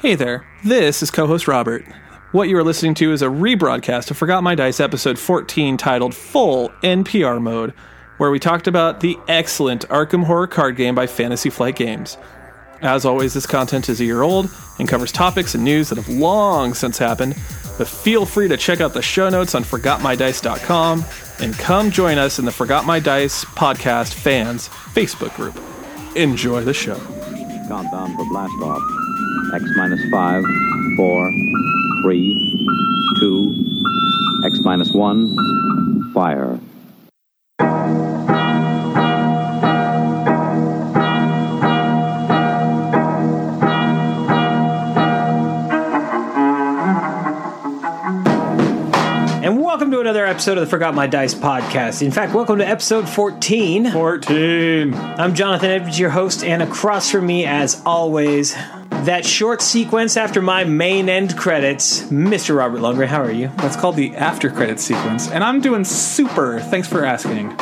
Hey there, this is co-host Robert. What you are listening to is a rebroadcast of Forgot My Dice episode 14 titled Full NPR Mode, where we talked about the excellent Arkham Horror card game by Fantasy Flight Games. As always, this content is a year old and covers topics and news that have long since happened, but feel free to check out the show notes on ForgotMyDice.com and come join us in the Forgot My Dice podcast fans Facebook group. Enjoy the show. Countdown for blast off. X minus 5, 4, 3, 2, X minus 1, fire. And welcome to another episode of the Forgot My Dice podcast. In fact, welcome to episode 14. 14. I'm Jonathan Edwards, your host, and across from me, as always, that short sequence after my main end credits, Mr. Robert Lundgren. How are you? That's called the after credit sequence, and I'm doing super. Thanks for asking.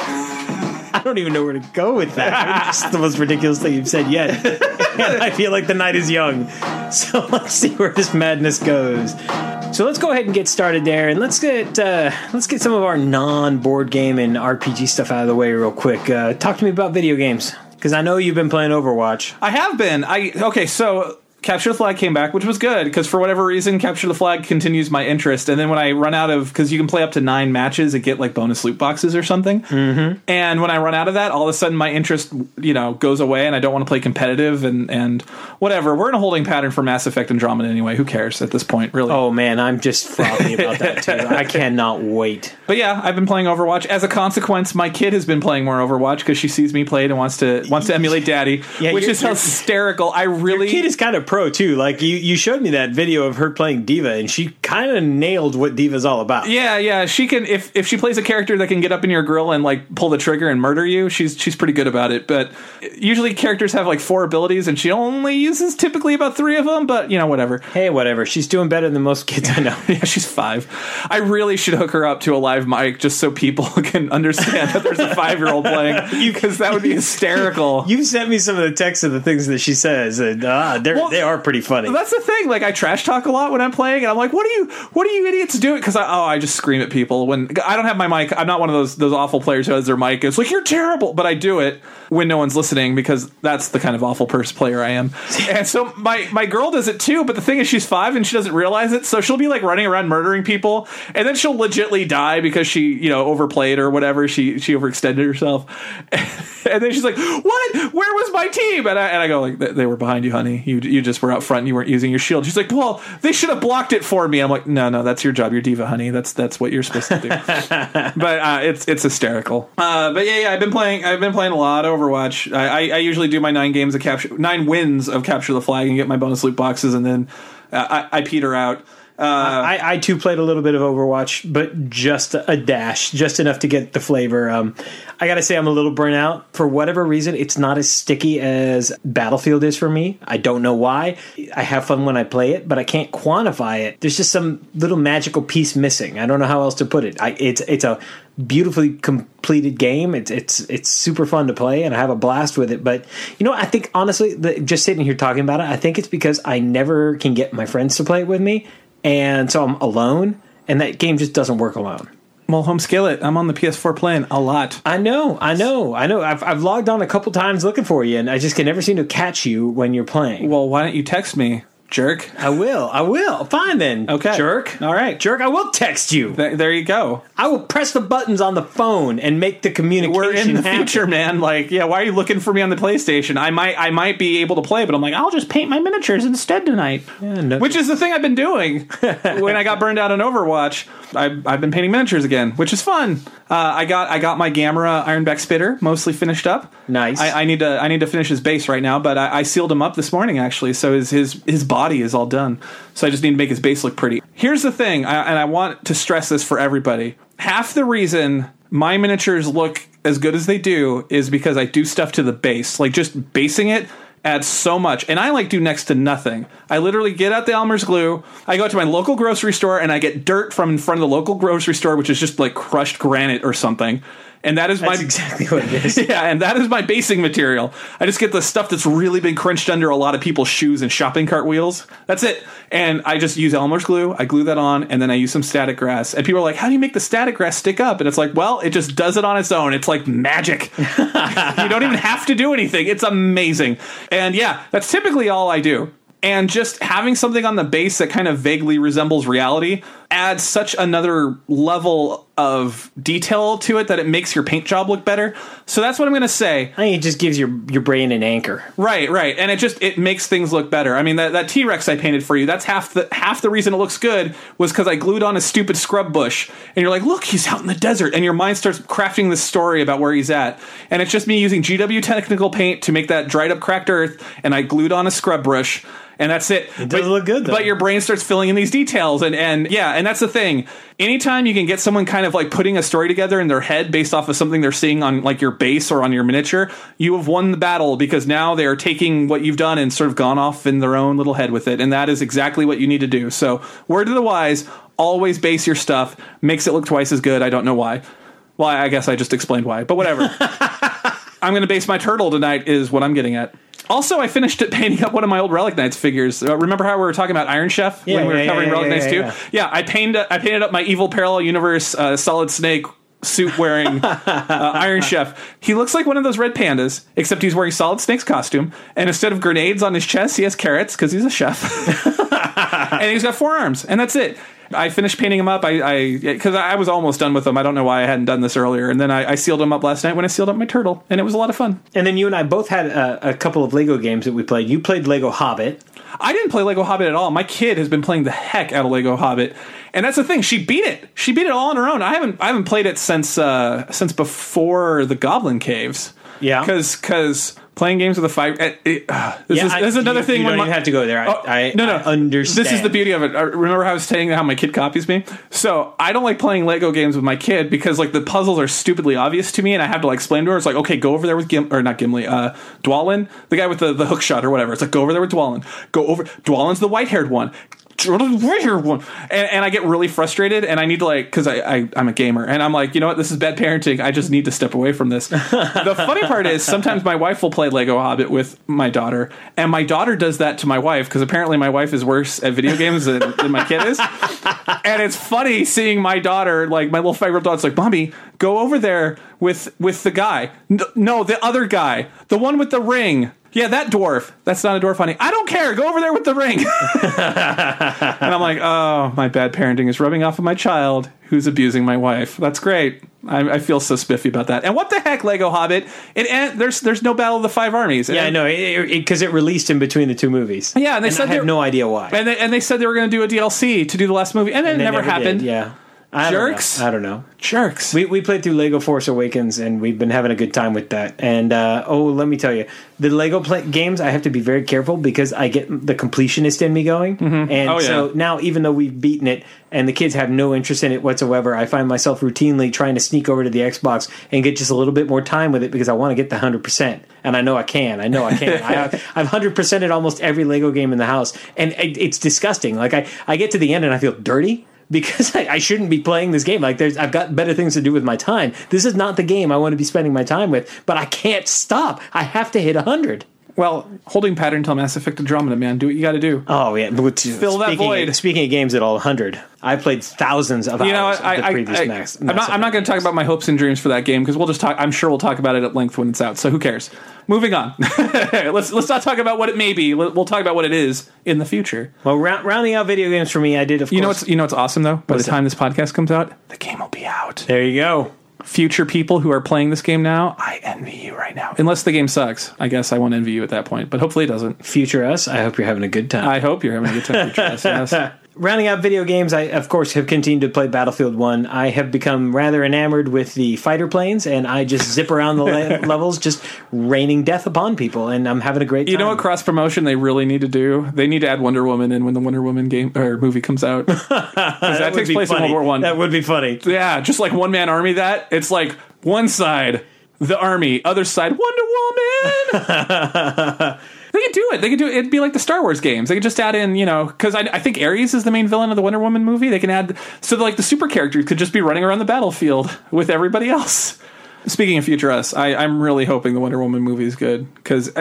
I don't even know where to go with that. It's the most ridiculous thing you've said yet. And I feel like the night is young. So let's see where this madness goes. So let's go ahead and get started there, and let's get some of our non-board game and RPG stuff out of the way real quick. Talk to me about video games, because I know you've been playing Overwatch. I have been. So Capture the Flag came back, which was good, because for whatever reason, Capture the Flag continues my interest. And then when I run out of, because you can play up to 9 matches and get like bonus loot boxes or something. Mm-hmm. And when I run out of that, all of a sudden my interest, goes away, and I don't want to play competitive and whatever. We're in a holding pattern for Mass Effect Andromeda anyway. Who cares at this point, really? Oh man, I'm just frothy about that too. I cannot wait. But yeah, I've been playing Overwatch. As a consequence, my kid has been playing more Overwatch because she sees me play it and wants to emulate Daddy, which is hysterical. Your kid is kind of pro too. Like you showed me that video of her playing D.Va, and she kind of nailed what D.Va's all about. Yeah. She can, if she plays a character that can get up in your grill and like pull the trigger and murder you, she's pretty good about it. But usually characters have like 4 abilities, and she only uses typically about 3 of them. But whatever. Hey, whatever. She's doing better than most kids I know. Yeah, she's 5. I really should hook her up to a live mic just so people can understand that there's a 5-year-old playing, because that would be hysterical. You sent me some of the text of the things that she says, and they are pretty funny. That's the thing. Like, I trash talk a lot when I'm playing, and I'm like, what are you idiots doing? Because I just scream at people when I don't have my mic. I'm not one of those awful players who has their mic. It's like, you're terrible, but I do it when no one's listening, because that's the kind of awful player I am. And so my girl does it too, but the thing is, she's 5 and she doesn't realize it, so she'll be like running around murdering people, and then she'll legitly die because she overplayed or whatever. She overextended herself. And then she's like, what? Where was my team? And I go, like, they were behind you, honey. You just were out front and you weren't using your shield. She's like, well, they should have blocked it for me. I'm like, no, that's your job. You're D.Va, honey. That's what you're supposed to do. But it's hysterical. But yeah, I've been playing a lot of Overwatch. I usually do my 9 wins of Capture the Flag and get my bonus loot boxes, and then I peter out. I too played a little bit of Overwatch, but just a dash, just enough to get the flavor. I gotta say, I'm a little burnt out. For whatever reason, it's not as sticky as Battlefield is for me. I don't know why. I have fun when I play it, but I can't quantify it. There's just some little magical piece missing. I don't know how else to put it. It's a beautifully completed game. It's super fun to play, and I have a blast with it. But I think honestly, just sitting here talking about it, I think it's because I never can get my friends to play it with me. And so I'm alone, and that game just doesn't work alone. Well, home skillet. I'm on the PS4 playing a lot. I know. I've logged on a couple times looking for you, and I just can never seem to catch you when you're playing. Well, why don't you text me, jerk? I will. Fine then. Okay. Jerk. All right. Jerk, I will text you. There you go. I will press the buttons on the phone and make the communication We're in the happen. future, man. Like, yeah, why are you looking for me on the PlayStation? I might be able to play, but I'm like, I'll just paint my miniatures instead tonight. Yeah, no. Which is the thing I've been doing. When I got burned out on Overwatch, I've been painting miniatures again, which is fun. I got my Gamera Ironback Spitter mostly finished up. Nice. I need to finish his base right now, but I sealed him up this morning, actually, so his body is all done. So I just need to make his base look pretty. Here's the thing, and I want to stress this for everybody. Half the reason my miniatures look as good as they do is because I do stuff to the base. Like, just basing it adds so much. And I do next to nothing. I literally get out the Elmer's glue, I go to my local grocery store, and I get dirt from in front of the local grocery store, which is just like crushed granite or something. And that is That's exactly what it is. yeah, and that is my basing material. I just get the stuff that's really been crunched under a lot of people's shoes and shopping cart wheels. That's it. And I just use Elmer's glue. I glue that on, and then I use some static grass. And people are like, how do you make the static grass stick up? And it's like, well, it just does it on its own. It's like magic. You don't even have to do anything. It's amazing. And yeah, that's typically all I do. And just having something on the base that kind of vaguely resembles reality adds such another level of detail to it that it makes your paint job look better. So that's what I'm going to say. I think it just gives your brain an anchor. Right. And it makes things look better. I mean, that T-Rex I painted for you, that's half the reason it looks good was because I glued on a stupid scrub bush. And you're like, look, he's out in the desert. And your mind starts crafting this story about where he's at. And it's just me using GW Technical Paint to make that dried up cracked earth. And I glued on a scrub brush. And that's it. It does look good, though. But your brain starts filling in these details. And that's the thing. Anytime you can get someone kind of like putting a story together in their head based off of something they're seeing on like your base or on your miniature, you have won the battle because now they are taking what you've done and sort of gone off in their own little head with it. And that is exactly what you need to do. So word to the wise, always base your stuff. Makes it look twice as good. I don't know why. Well, I guess I just explained why. But whatever. I'm going to base my turtle tonight is what I'm getting at. Also, I finished it painting up one of my old Relic Knights figures. Remember how we were talking about Iron Chef when we were covering Relic Knights 2? Yeah, I painted up my evil parallel universe Solid Snake suit wearing Iron Chef. He looks like one of those red pandas, except he's wearing Solid Snake's costume. And instead of grenades on his chest, he has carrots because he's a chef. And he's got 4 arms, and that's it. I finished painting him up because I was almost done with him. I don't know why I hadn't done this earlier. And then I sealed him up last night when I sealed up my turtle. And it was a lot of fun. And then you and I both had a couple of Lego games that we played. You played Lego Hobbit. I didn't play Lego Hobbit at all. My kid has been playing the heck out of Lego Hobbit. And that's the thing. She beat it. She beat it all on her own. I haven't played it since before the Goblin Caves. Yeah. Because playing games with a 5... This is another thing. You don't even have to go there. I understand. This is the beauty of it. Remember how I was saying how my kid copies me? So I don't like playing Lego games with my kid because like the puzzles are stupidly obvious to me and I have to like explain to her. It's like, okay, go over there with Dwalin, the guy with the hook shot or whatever. It's like, go over there with Dwalin. Dwalin's the white-haired one. And I get really frustrated and I need to like, because I'm a gamer and I'm like, you know what, this is bad parenting. I just need to step away from this. The funny part is sometimes my wife will play Lego Hobbit with my daughter and my daughter does that to my wife because apparently my wife is worse at video games than my kid is. And it's funny seeing my daughter, like my little 5-year-old daughter's like, Mommy, go over there with the guy. No, the other guy, the one with the ring. Yeah, that dwarf. That's not a dwarf, honey. I don't care. Go over there with the ring. And I'm like, oh, my bad parenting is rubbing off of my child who's abusing my wife. That's great. I feel so spiffy about that. And what the heck, Lego Hobbit? There's no Battle of the 5 Armies. Yeah, I know, because it released in between the 2 movies. Yeah, and they said I have no idea why. And they said they were going to do a DLC to do the last movie, and then it never happened. Did, yeah. Jerks. I don't know. Jerks. We played through Lego Force Awakens, and we've been having a good time with that. And, let me tell you, the Lego games, I have to be very careful because I get the completionist in me going. Mm-hmm. And so now, even though we've beaten it and the kids have no interest in it whatsoever, I find myself routinely trying to sneak over to the Xbox and get just a little bit more time with it because I want to get the 100%. And I know I can. I've 100%ed almost every Lego game in the house. And it's disgusting. Like, I get to the end and I feel dirty. Because I shouldn't be playing this game. Like I've got better things to do with my time. This is not the game I want to be spending my time with. But I can't stop. I have to hit 100. Well, holding pattern until Mass Effect Andromeda, man. Do what you got to do. Oh yeah, fill that void. Speaking of games at all 100, I played thousands of hours of the previous Mass. I'm not going to talk about my hopes and dreams for that game because we'll just talk. I'm sure we'll talk about it at length when it's out. So who cares? Moving on. Let's not talk about what it may be. We'll talk about what it is in the future. Well, rounding out video games for me, I did. Of course. You know what's awesome though. By the time this podcast comes out, the game will be out. There you go. Future people who are playing this game now, I envy you right now. Unless the game sucks. I guess I won't envy you at that point, but hopefully it doesn't. Future us, I hope you're having a good time. I hope you're having a good time, future us, yes. Rounding out video games, I, of course, have continued to play Battlefield 1. I have become rather enamored with the fighter planes, and I just zip around the levels, just raining death upon people, and I'm having a great time. You know what cross-promotion they really need to do? They need to add Wonder Woman in when the Wonder Woman game or movie comes out. that takes place in World War I. That would be funny. Yeah, just like one-man army that. It's like one side, the army, other side, Wonder Woman! They could do it. It'd be like the Star Wars games. They could just add in, because I think Ares is the main villain of the Wonder Woman movie. They can add, so like the super characters could just be running around the battlefield with everybody else. Speaking of Future Us, I'm really hoping the Wonder Woman movie is good because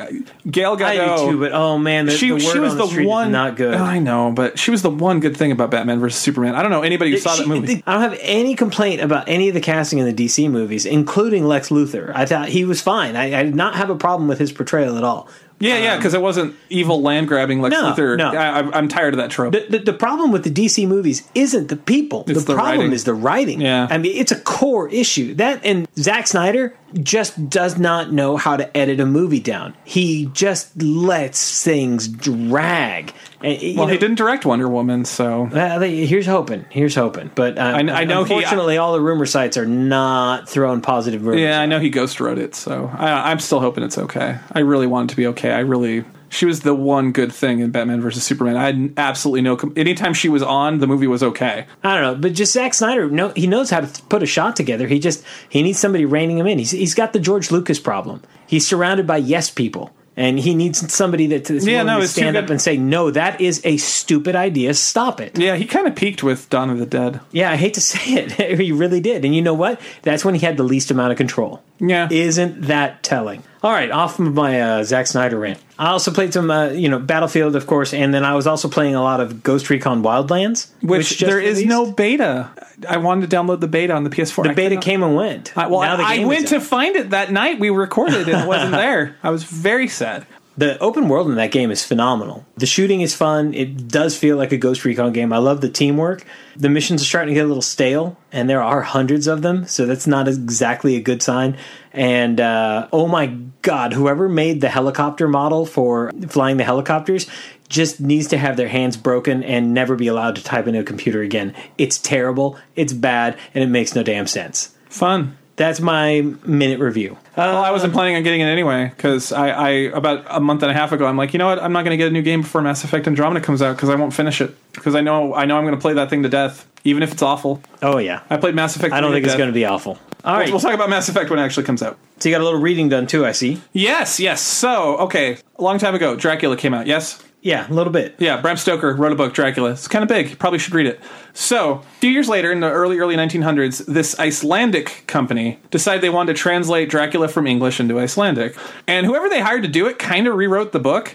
Gal Gadot. I do too, but oh man, the word was on the street one is not good. I know, but she was the one good thing about Batman versus Superman. I don't know anybody who saw that movie. I don't have any complaint about any of the casting in the DC movies, including Lex Luthor. I thought he was fine. I did not have a problem with his portrayal at all. Yeah, because it wasn't evil land grabbing Lex Luthor. No. I'm tired of that trope. The problem with the DC movies isn't the people. It's the problem writing. is the writing. Yeah. I mean, it's a core issue. That and Zack Snyder just does not know how to edit a movie down. He just lets things drag. And, he didn't direct Wonder Woman, so here's hoping. But I know unfortunately, all the rumor sites are not throwing positive rumors. Yeah, I know he ghost wrote it, so I'm still hoping it's okay. I really want it to be okay. She was the one good thing in Batman versus Superman. I had absolutely no. Anytime she was on, the movie was okay. I don't know, but just Zack Snyder, he knows how to put a shot together. He needs somebody reining him in. He's got the George Lucas problem. He's surrounded by yes people. And he needs somebody that's willing to stand up and say, no, that is a stupid idea. Stop it. Yeah, he kind of peaked with Dawn of the Dead. Yeah, I hate to say it. He really did. And you know what? That's when he had the least amount of control. Yeah. Isn't that telling? All right, off of my Zack Snyder rant. I also played some, Battlefield, of course, and then I was also playing a lot of Ghost Recon Wildlands. Which there is no beta. I wanted to download the beta on the PS4. The beta came and went. I went to find it that night we recorded and it wasn't there. I was very sad. The open world in that game is phenomenal. The shooting is fun. It does feel like a Ghost Recon game. I love the teamwork. The missions are starting to get a little stale, and there are hundreds of them, so that's not exactly a good sign. And, oh my God, whoever made the helicopter model for flying the helicopters just needs to have their hands broken and never be allowed to type into a computer again. It's terrible, it's bad, and it makes no damn sense. Fun. That's my minute review. Well, I wasn't planning on getting it anyway because I about a month and a half ago I'm like, you know what, I'm not going to get a new game before Mass Effect Andromeda comes out because I won't finish it because I know I'm going to play that thing to death even if it's awful. Oh yeah, I played Mass Effect. I don't think it's going to be awful. All right, we'll talk about Mass Effect when it actually comes out. So you got a little reading done too, I see. Yes. So okay, a long time ago, Dracula came out. Yes. Yeah, a little bit. Yeah, Bram Stoker wrote a book, Dracula. It's kind of big. You probably should read it. So, a few years later, in the early 1900s, this Icelandic company decided they wanted to translate Dracula from English into Icelandic. And whoever they hired to do it kind of rewrote the book.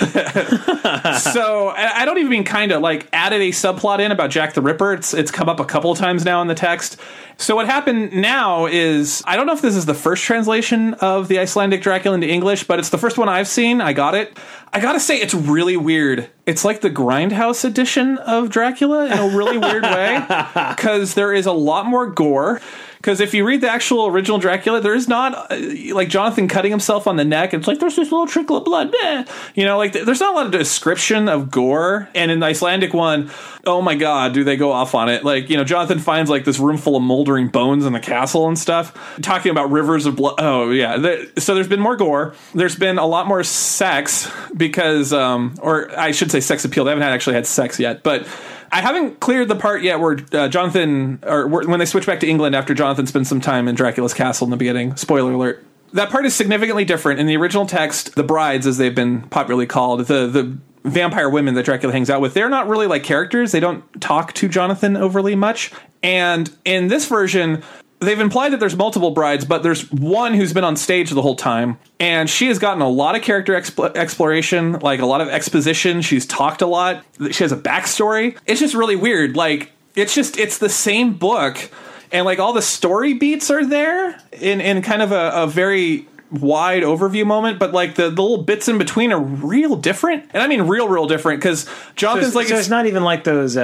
So, I don't even mean kind of, like, added a subplot in about Jack the Ripper. It's come up a couple of times now in the text. So what happened now is, I don't know if this is the first translation of the Icelandic Dracula into English, but it's the first one I've seen. I got it. I gotta say, it's really weird. It's like the Grindhouse edition of Dracula in a really weird way, because there is a lot more gore. Because if you read the actual original Dracula, there is not, like, Jonathan cutting himself on the neck. It's like, there's this little trickle of blood. You know, like, there's not a lot of description of gore. And in the Icelandic one, oh my God, do they go off on it. Like, you know, Jonathan finds, like, this room full of moldering bones in the castle and stuff. Talking about rivers of blood. Oh, yeah. So there's been more gore. There's been a lot more sex because, or I should say sex appeal. They haven't actually had sex yet. But I haven't cleared the part yet where Jonathan, or when they switch back to England after Jonathan spends some time in Dracula's castle in the beginning. Spoiler alert. That part is significantly different. In the original text, the brides, as they've been popularly called, the vampire women that Dracula hangs out with, they're not really like characters. They don't talk to Jonathan overly much. And in this version, they've implied that there's multiple brides, but there's one who's been on stage the whole time, and she has gotten a lot of character exploration, like a lot of exposition. She's talked a lot. She has a backstory. It's just really weird. Like, it's the same book, and like all the story beats are there in kind of a very wide overview moment, but like the little bits in between are real different. And I mean real different, because Jonathan's so it's not even like those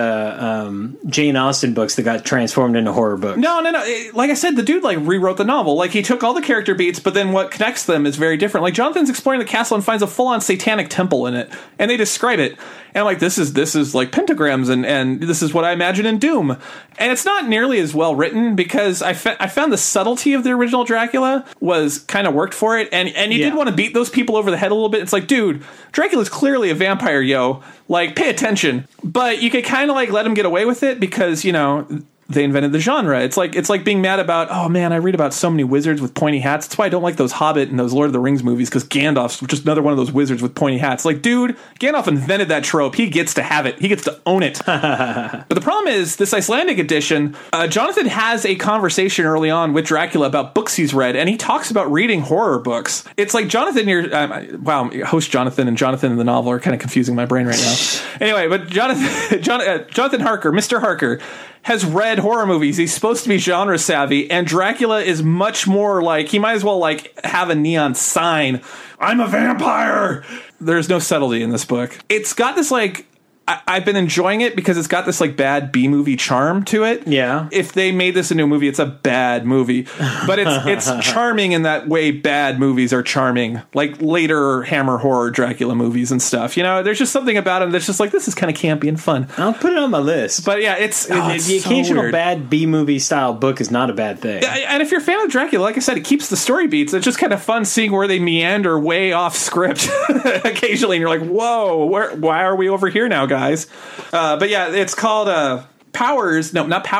Jane Austen books that got transformed into horror books. No. Like I said, the dude like rewrote the novel. Like, he took all the character beats, but then what connects them is very different. Like, Jonathan's exploring the castle and finds a full-on satanic temple in it, and they describe it. And I'm like, this is like pentagrams, and this is what I imagine in Doom. And it's not nearly as well written, because I found the subtlety of the original Dracula was kind of worked for it, and you did want to beat those people over the head a little bit. It's like, dude, Dracula's clearly a vampire, yo. Like, pay attention. But you could kind of like let him get away with it, because, you know, they invented the genre. It's like being mad about, oh man, I read about so many wizards with pointy hats. That's why I don't like those Hobbit and those Lord of the Rings movies, because Gandalf's just another one of those wizards with pointy hats. Like, dude, Gandalf invented that trope. He gets to have it. He gets to own it. But the problem is, this Icelandic edition, Jonathan has a conversation early on with Dracula about books he's read, and he talks about reading horror books. It's like Jonathan, host Jonathan and Jonathan in the novel are kind of confusing my brain right now. Anyway, but Jonathan Harker, Mr. Harker, has read horror movies. He's supposed to be genre savvy, and Dracula is much more like, he might as well like have a neon sign, I'm a vampire. There's no subtlety in this book. It's got this like, I've been enjoying it because it's got this like bad B-movie charm to it. Yeah. If they made this into a movie, it's a bad movie. But it's charming in that way bad movies are charming. Like later Hammer horror Dracula movies and stuff. You know, there's just something about them that's just like, this is kind of campy and fun. I'll put it on my list. But yeah, it's the occasional so bad B-movie style book is not a bad thing. And if you're a fan of Dracula, like I said, it keeps the story beats. It's just kind of fun seeing where they meander way off script occasionally. And you're like, whoa, why are we over here now, guys? But yeah, it's called Powers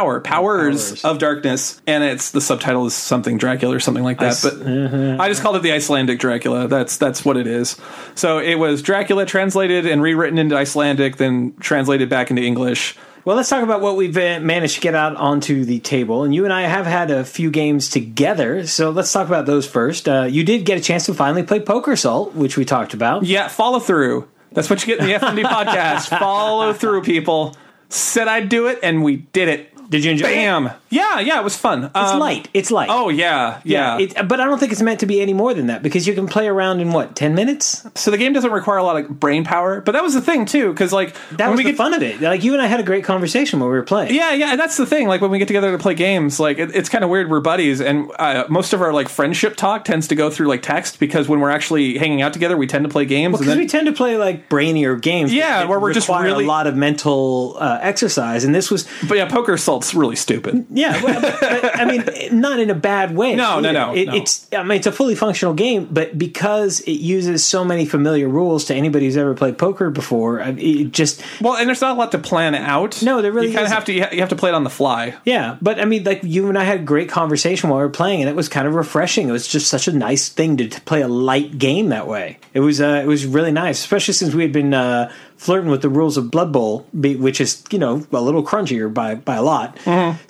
of Darkness, and it's the subtitle is something Dracula or something like that. But I just called it the Icelandic Dracula. That's what it is. So it was Dracula translated and rewritten into Icelandic, then translated back into English. Well, let's talk about what we've managed to get out onto the table. And you and I have had a few games together, so let's talk about those first. You did get a chance to finally play Poker Assault, which we talked about. Yeah, follow through. That's what you get in the FMD podcast. Follow through, people. Said I'd do it, and we did it. Did you enjoy it? Bam! Yeah, it was fun. It's light. Oh, yeah. But I don't think it's meant to be any more than that, because you can play around in, 10 minutes? So the game doesn't require a lot of brain power, but that was the thing, too, because, like... That was the fun of it. Like, you and I had a great conversation when we were playing. Yeah, and that's the thing. Like, when we get together to play games, like, it's kind of weird. We're buddies, and most of our, like, friendship talk tends to go through, like, text, because when we're actually hanging out together, we tend to play games. Because we tend to play, like, brainier games. Yeah, where we're just really... a lot of mental exercise, and this was... But yeah, Poker Assault's really stupid. Yeah, but, I mean, not in a bad way. No. It's a fully functional game, but because it uses so many familiar rules to anybody who's ever played poker before, it just... Well, and there's not a lot to plan out. No, there really you kind of have to. You have to play it on the fly. Yeah, but I mean, like, you and I had a great conversation while we were playing, and it was kind of refreshing. It was just such a nice thing to play a light game that way. It was really nice, especially since we had been flirting with the rules of Blood Bowl, which is, a little crunchier by a lot. Mm-hmm.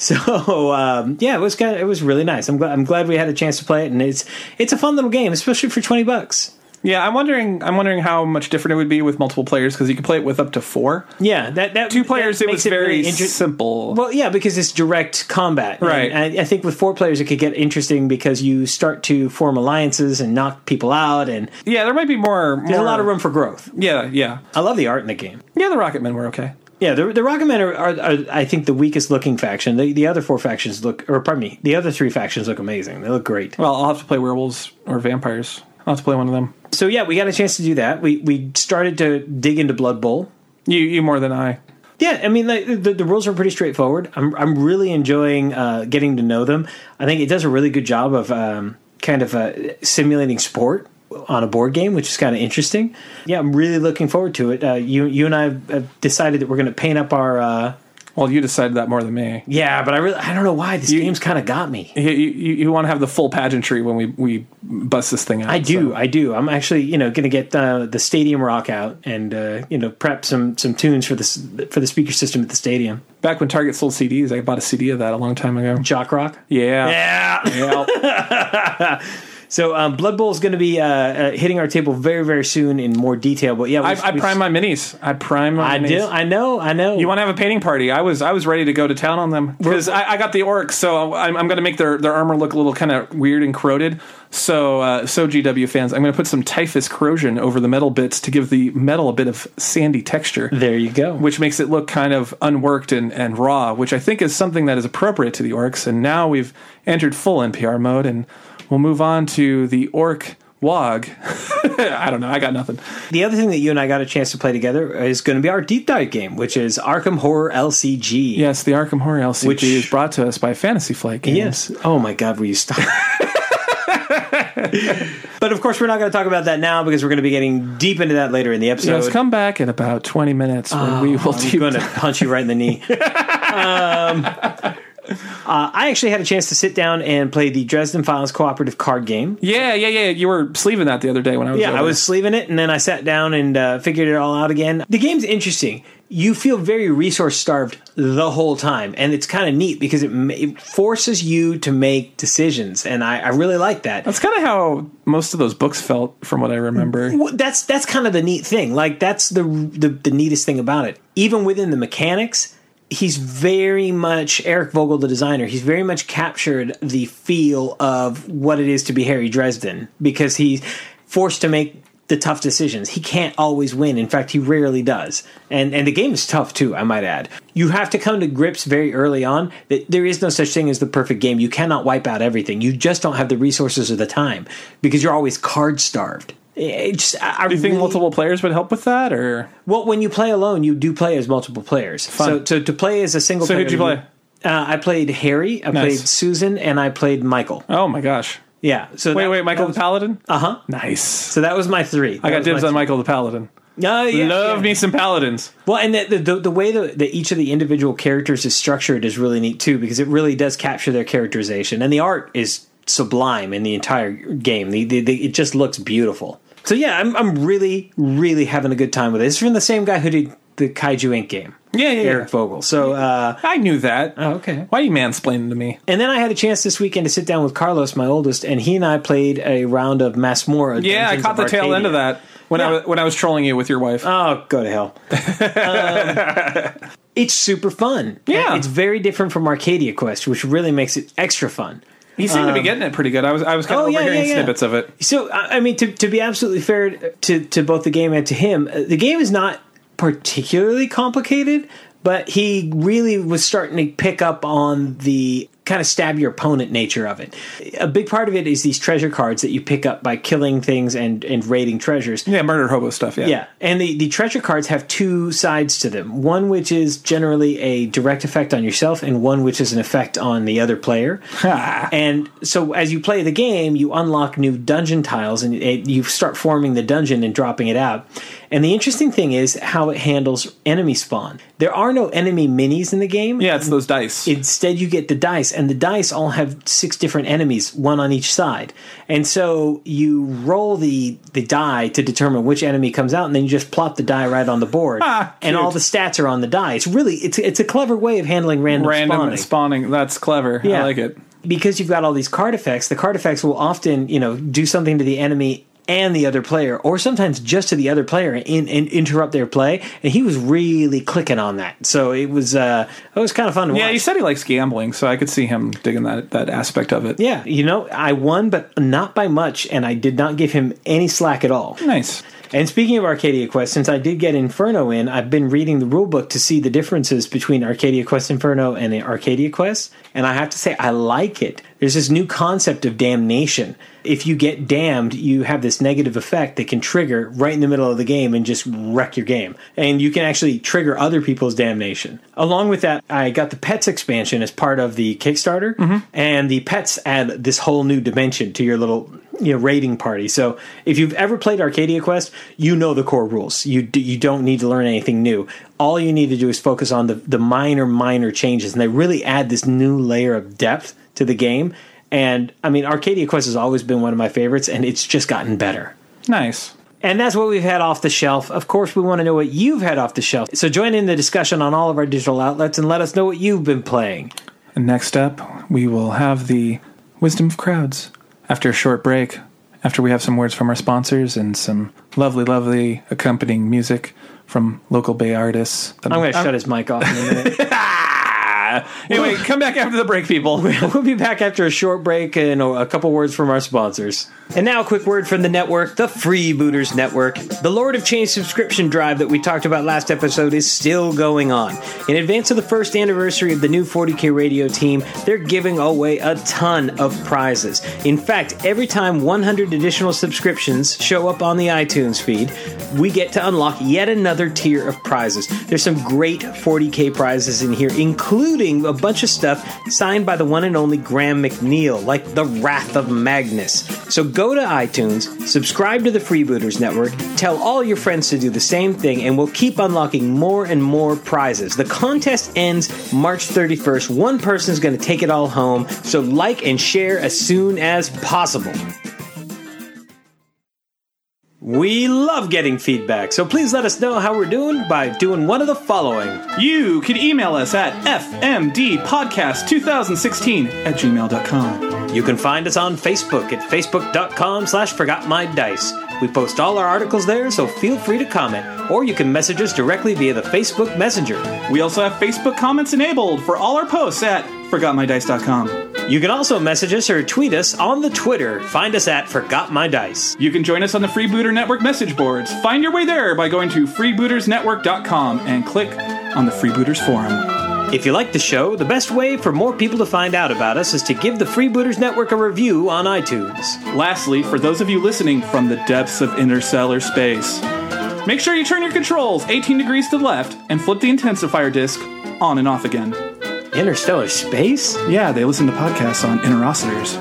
So it was really nice. I'm glad we had a chance to play it, and it's a fun little game, especially for $20. Yeah, I'm wondering how much different it would be with multiple players, because you can play it with up to 4. Yeah, that 2 players, that it was very simple. Well, yeah, because it's direct combat, right? And I think with 4 players, it could get interesting because you start to form alliances and knock people out, and yeah, there might be more. There's a lot of room for growth. Yeah. I love the art in the game. Yeah, the Rocketmen were okay. Yeah, the Rocketmen are I think the weakest looking faction. The other 4 factions the other 3 factions look amazing. They look great. Well, I'll have to play werewolves or vampires. I'll have to play one of them. So yeah, we got a chance to do that. We started to dig into Blood Bowl. You more than I. Yeah, I mean, the rules are pretty straightforward. I'm really enjoying getting to know them. I think it does a really good job of simulating sport on a board game, which is kind of interesting. Yeah, I'm really looking forward to it. You and I have decided that we're going to paint up our... Well, you decided that more than me. Yeah, but I don't know why. This game's kind of got me. You want to have the full pageantry when we bust this thing out. I do. I'm actually, going to get the Stadium Rock out and, prep some tunes for the speaker system at the stadium. Back when Target sold CDs, I bought a CD of that a long time ago. Jock Rock? Yeah. So Blood Bowl is going to be hitting our table very, very soon in more detail. But yeah, I prime my minis. minis. I know. You want to have a painting party? I was ready to go to town on them because I got the orcs, so I'm going to make their armor look a little kind of weird and corroded. So GW fans, I'm going to put some typhus corrosion over the metal bits to give the metal a bit of sandy texture. There you go. Which makes it look kind of unworked and raw, which I think is something that is appropriate to the orcs. And now we've entered full NPR mode, and we'll move on to the Orc Wog. I don't know. I got nothing. The other thing that you and I got a chance to play together is going to be our deep dive game, which is Arkham Horror LCG. Yes, the Arkham Horror LCG, which is brought to us by Fantasy Flight Games. Yes. Oh my God, will you stop? But of course, we're not going to talk about that now because we're going to be getting deep into that later in the episode. Yes, come back in about 20 minutes when we will. I'm going to punch you right in the knee. I actually had a chance to sit down and play the Dresden Files cooperative card game. Yeah. You were sleeving that the other day when I was over. I was sleeving it, and then I sat down and figured it all out again. The game's interesting. You feel very resource-starved the whole time, and it's kind of neat because it forces you to make decisions, and I really like that. That's kind of how most of those books felt, from what I remember. Well, that's kind of the neat thing. Like, that's the neatest thing about it. Even within the mechanics, he's very much, Eric Vogel, the designer, he's very much captured the feel of what it is to be Harry Dresden, because he's forced to make the tough decisions. He can't always win. In fact, he rarely does. And the game is tough, too, I might add. You have to come to grips very early on that there is no such thing as the perfect game. You cannot wipe out everything. You just don't have the resources or the time because you're always card-starved. Do you think multiple players would help with that? Or Well, when you play alone, you do play as multiple players. Fun. So to play as a single player... So who'd you play? I played Harry, I played Susan, and I played Michael. Oh, my gosh. Yeah. So Wait, Michael the Paladin? Uh-huh. Nice. So that was my 3. I got dibs on Michael the Paladin. Love me some paladins. Well, and the way that each of the individual characters is structured is really neat, too, because it really does capture their characterization. And the art is sublime in the entire game. It just looks beautiful. So, yeah, I'm really, really having a good time with it. It's from the same guy who did the Kaiju Inc. game. Eric Vogel. So I knew that. Oh, okay. Why are you mansplaining to me? And then I had a chance this weekend to sit down with Carlos, my oldest, and he and I played a round of Masmorra. Yeah, I caught the tail end of that when I was trolling you with your wife. Oh, go to hell. It's super fun. Yeah. It's very different from Arcadia Quest, which really makes it extra fun. You seem to be getting it pretty good. I was kind of overhearing snippets of it. So, I mean, to be absolutely fair to both the game and to him, the game is not particularly complicated, but he really was starting to pick up on the kind of stab your opponent nature of it. A big part of it is these treasure cards that you pick up by killing things and raiding treasures. Yeah, murder hobo stuff, yeah. Yeah, and the treasure cards have 2 sides to them. One which is generally a direct effect on yourself, and one which is an effect on the other player. And so as you play the game, you unlock new dungeon tiles, and you start forming the dungeon and dropping it out. And the interesting thing is how it handles enemy spawn. There are no enemy minis in the game. Yeah, it's those dice. Instead, you get the dice, and the dice all have 6 different enemies, 1 on each side. And so you roll the die to determine which enemy comes out, and then you just plop the die right on the board. And all the stats are on the die. It's really it's a clever way of handling random spawning. That's clever. Yeah. I like it. Because you've got all these card effects, the card effects will often, do something to the enemy and the other player, or sometimes just to the other player and interrupt their play. And he was really clicking on that. So it was kind of fun to watch. Yeah, he said he likes gambling, so I could see him digging that aspect of it. Yeah, I won, but not by much, and I did not give him any slack at all. Nice. And speaking of Arcadia Quest, since I did get Inferno in, I've been reading the rulebook to see the differences between Arcadia Quest Inferno and Arcadia Quest, and I have to say, I like it. There's this new concept of damnation. If you get damned, you have this negative effect that can trigger right in the middle of the game and just wreck your game. And you can actually trigger other people's damnation. Along with that, I got the Pets expansion as part of the Kickstarter, and the Pets add this whole new dimension to your little raiding party. So if you've ever played Arcadia Quest, you know the core rules. You don't need to learn anything new. All you need to do is focus on the minor changes, and they really add this new layer of depth to the game. And I mean, Arcadia Quest has always been one of my favorites, and it's just gotten better. Nice. And that's what we've had off the shelf. Of course, we want to know what you've had off the shelf. So join in the discussion on all of our digital outlets and let us know what you've been playing. And next up, we will have the Wisdom of Crowds. After a short break, after we have some words from our sponsors and some lovely, lovely accompanying music from local Bay artists. I'm going to shut his mic off in a minute. Anyway, come back after the break, people. We'll be back after a short break and a couple words from our sponsors. And now a quick word from the network, the Freebooters Network. The Lord of Change subscription drive that we talked about last episode is still going on. In advance of the first anniversary of the new 40K radio team, they're giving away a ton of prizes. In fact, every time 100 additional subscriptions show up on the iTunes feed, we get to unlock yet another tier of prizes. There's some great 40K prizes in here, including including a bunch of stuff signed by the one and only Graham McNeil, like The Wrath of Magnus. So go to iTunes, subscribe to the Freebooters Network, tell all your friends to do the same thing, and we'll keep unlocking more and more prizes. The contest ends March 31st. One person's going to take it all home, so like and share as soon as possible. We love getting feedback, so please let us know how we're doing by doing one of the following. You can email us at fmdpodcast2016@gmail.com. You can find us on Facebook at facebook.com/forgotmydice. We post all our articles there, so feel free to comment, or you can message us directly via the Facebook Messenger. We also have Facebook comments enabled for all our posts at forgotmydice.com. You can also message us or tweet us on the Twitter. Find us at ForgotMyDice. You can join us on the Freebooter Network message boards. Find your way there by going to freebootersnetwork.com and click on the Freebooters Forum. If you like the show, the best way for more people to find out about us is to give the Freebooters Network a review on iTunes. Lastly, for those of you listening from the depths of interstellar space, make sure you turn your controls 18 degrees to the left and flip the intensifier disc on and off again. Interstellar space? Yeah, they listen to podcasts on interocitors.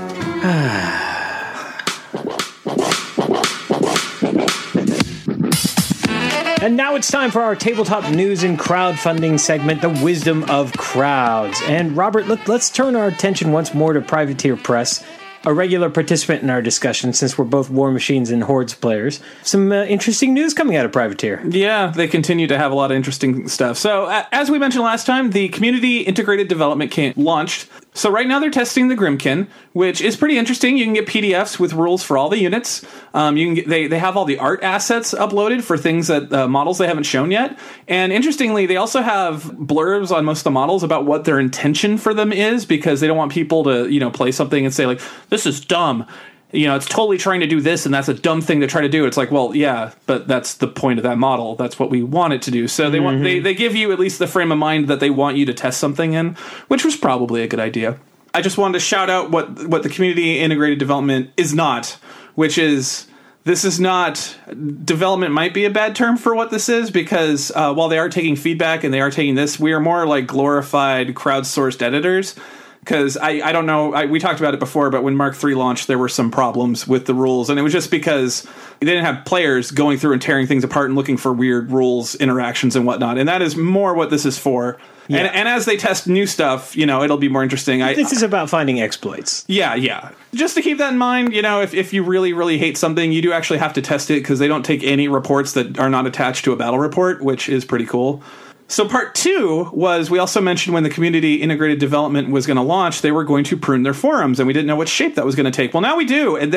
And now it's time for our tabletop news and crowdfunding segment, The Wisdom of Crowds. And Robert, let's turn our attention once more to Privateer Press, a regular participant in our discussion since we're both War Machines and Hordes players. Some interesting news coming out of Privateer. Yeah, they continue to have a lot of interesting stuff. So, as we mentioned last time, the Community Integrated Development Kit launched. So right now they're testing the Grimkin, which is pretty interesting. You can get PDFs with rules for all the units. They have all the art assets uploaded for things that models they haven't shown yet. And interestingly, they also have blurbs on most of the models about what their intention for them is, because they don't want people to, play something and say like, this is dumb. It's totally trying to do this, and that's a dumb thing to try to do. It's like, well, yeah, but that's the point of that model. That's what we want it to do. So they give you at least the frame of mind that they want you to test something in, which was probably a good idea. I just wanted to shout out what the Community Integrated Development is not, which is, this is not, development might be a bad term for what this is, because while they are taking feedback and they are taking this, we are more like glorified crowdsourced editors. Because I don't know, we talked about it before, but when Mark III launched, there were some problems with the rules, and it was just because they didn't have players going through and tearing things apart and looking for weird rules, interactions, and whatnot. And that is more what this is for. Yeah. And as they test new stuff, it'll be more interesting. This is about finding exploits. Yeah. Just to keep that in mind, if you really, really hate something, you do actually have to test it, because they don't take any reports that are not attached to a battle report, which is pretty cool. So part 2 was, we also mentioned when the Community Integrated Development was going to launch, they were going to prune their forums, and we didn't know what shape that was going to take. Well, now we do, and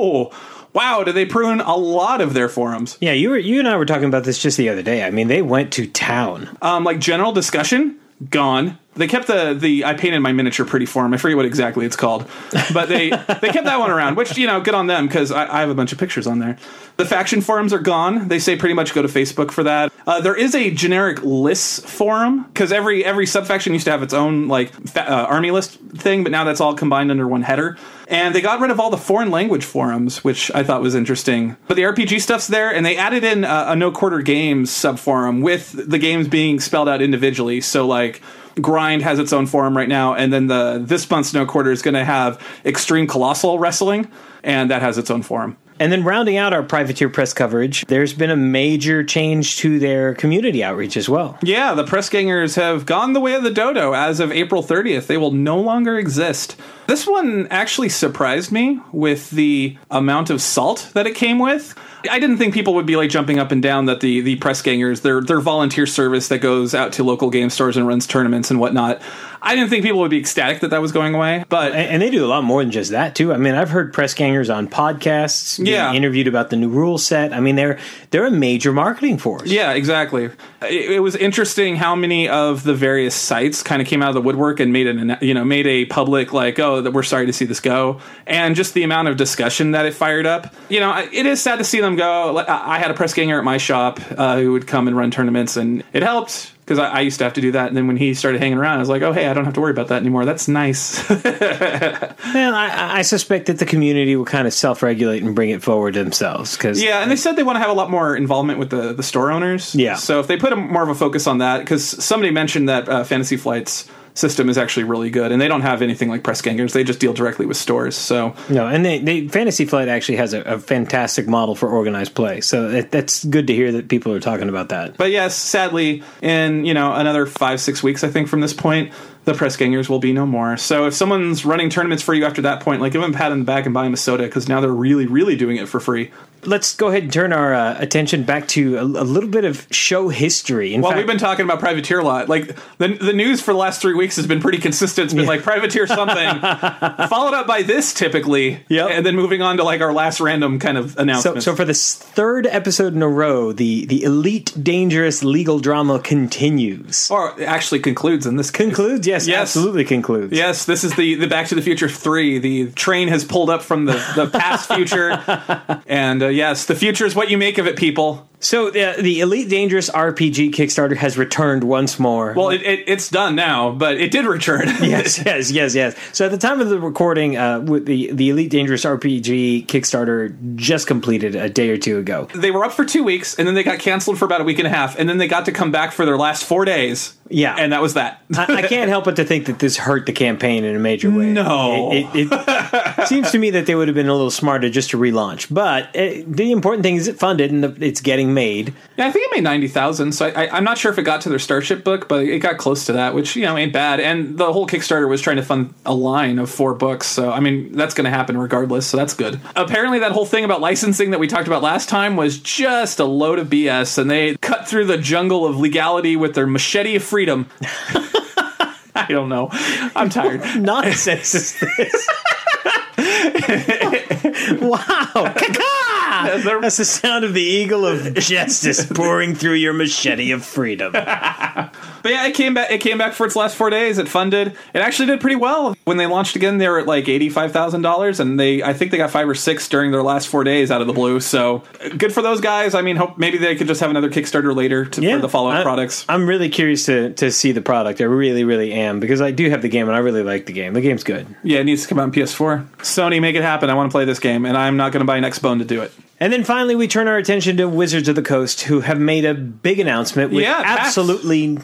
wow, did they prune a lot of their forums. Yeah, you and I were talking about this just the other day. I mean, they went to town. Like general discussion, gone. They kept the I painted my miniature pretty for them. I forget what exactly it's called. But they kept that one around, which, good on them, because I have a bunch of pictures on there. The faction forums are gone. They say pretty much go to Facebook for that. There is a generic lists forum, because every subfaction used to have its own army list thing, but now that's all combined under one header. And they got rid of all the foreign language forums, which I thought was interesting. But the RPG stuff's there, and they added in a No Quarter Games subforum with the games being spelled out individually. So Grind has its own forum right now, and then this month's No Quarter is going to have Extreme Colossal Wrestling, and that has its own forum. And then rounding out our Privateer Press coverage, there's been a major change to their community outreach as well. Yeah, the press gangers have gone the way of the dodo. As of April 30th, they will no longer exist. This one actually surprised me with the amount of salt that it came with. I didn't think people would be jumping up and down that the press gangers, their volunteer service that goes out to local game stores and runs tournaments and whatnot. I didn't think people would be ecstatic that was going away, but and they do a lot more than just that too. I mean, I've heard press gangers on podcasts being interviewed about the new rule set. I mean, they're a major marketing force. Yeah, exactly. It was interesting how many of the various sites kind of came out of the woodwork and made a public that we're sorry to see this go, and just the amount of discussion that it fired up. It is sad to see them go. I had a press ganger at my shop who would come and run tournaments, and it helped. Because I used to have to do that, and then when he started hanging around, I was like, oh, hey, I don't have to worry about that anymore. That's nice. Well, I suspect that the community will kind of self-regulate and bring it forward themselves. And they said they want to have a lot more involvement with the store owners. Yeah. So if they put more of a focus on that, because somebody mentioned that Fantasy Flight's system is actually really good, and they don't have anything like press gangers. They just deal directly with stores. So no, and they Fantasy Flight actually has a fantastic model for organized play. So that's good to hear that people are talking about that. But yes, sadly, in another 5-6 weeks, I think from this point, the press gangers will be no more. So if someone's running tournaments for you after that point, like give them a pat on the back and buy them a soda, because now they're really, really doing it for free. Let's go ahead and turn our attention back to a little bit of show history. Well, we've been talking about Privateer a lot. Like, the news for the last 3 weeks has been pretty consistent. It's been like Privateer something, followed up by this typically, and then moving on to like our last random kind of announcement. So for this third episode in a row, the Elite Dangerous legal drama continues. Or actually concludes in this case. Concludes? Yes, absolutely concludes. Yes, this is the Back to the Future 3. The train has pulled up from the past future, and yes, the future is what you make of it, people. So the Elite Dangerous RPG Kickstarter has returned once more. Well, it's done now, but it did return. yes. So at the time of the recording, with the Elite Dangerous RPG Kickstarter just completed a day or two ago. They were up for 2 weeks, and then they got canceled for about a week and a half, and then they got to come back for their last 4 days. Yeah. And that was that. I can't help but to think that this hurt the campaign in a major way. No. It seems to me that they would have been a little smarter just to relaunch. But the important thing is it funded and it's getting made. Yeah, I think it made 90,000. So I'm not sure if it got to their Starship book, but it got close to that, which, ain't bad. And the whole Kickstarter was trying to fund a line of 4 books. So, I mean, that's going to happen regardless. So that's good. Apparently, that whole thing about licensing that we talked about last time was just a load of BS. And they cut through the jungle of legality with their machete of freedom. I don't know. I'm tired. Nonsense is this? Wow. That's the sound of the eagle of justice pouring through your machete of freedom. But yeah, it came back for its last 4 days. It funded. It actually did pretty well. When they launched again, they were at like $85,000, and I think they got 5 or 6 during their last 4 days out of the blue. So good for those guys. I mean, hope maybe they could just have another Kickstarter later for the follow-up products. I'm really curious to see the product. I really, really am, because I do have the game and I really like the game. The game's good. Yeah, it needs to come out on PS4. Sony, make it happen. I want to play this game, and I'm not going to buy an Xbone to do it. And then finally, we turn our attention to Wizards of the Coast, who have made a big announcement with absolutely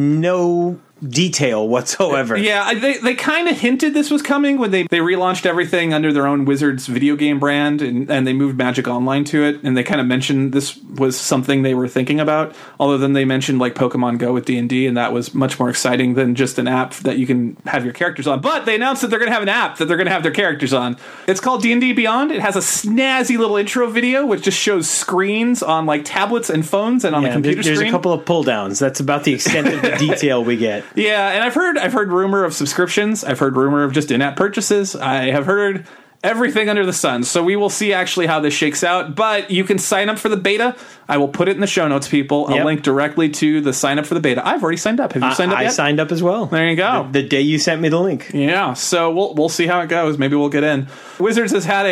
no detail whatsoever. Yeah, they kind of hinted this was coming when they relaunched everything under their own Wizards video game brand, and they moved Magic Online to it, and they kind of mentioned this was something they were thinking about, although then they mentioned like Pokemon Go with D&D, and that was much more exciting than just an app that you can have your characters on. But they announced that they're going to have an app that they're going to have their characters on. It's called D&D Beyond. It has a snazzy little intro video which just shows screens on like tablets and phones and on the computer screen. There's a couple of pull downs. That's about the extent of the detail we get. Yeah, and I've heard rumor of subscriptions. I've heard rumor of just in-app purchases. I have heard everything under the sun. So we will see actually how this shakes out. But you can sign up for the beta. I will put it in the show notes, people. I'll link directly to the sign up for the beta. I've already signed up. Have you signed up yet? I signed up as well. There you go. The day you sent me the link. Yeah, so we'll see how it goes. Maybe we'll get in. Wizards has had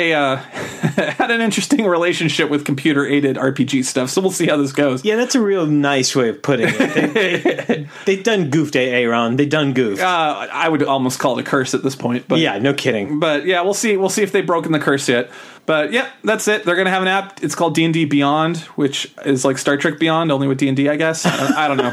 had an interesting relationship with computer-aided RPG stuff, so we'll see how this goes. Yeah, that's a real nice way of putting it. They've done goofed, Aaron. They've done goofed. I would almost call it a curse at this point. But yeah, no kidding. But yeah, we'll see. We'll see if they've broken the curse yet. But yeah, that's it. They're going to have an app. It's called D&D Beyond, which is like Star Trek Beyond, only with D&D, I guess. I don't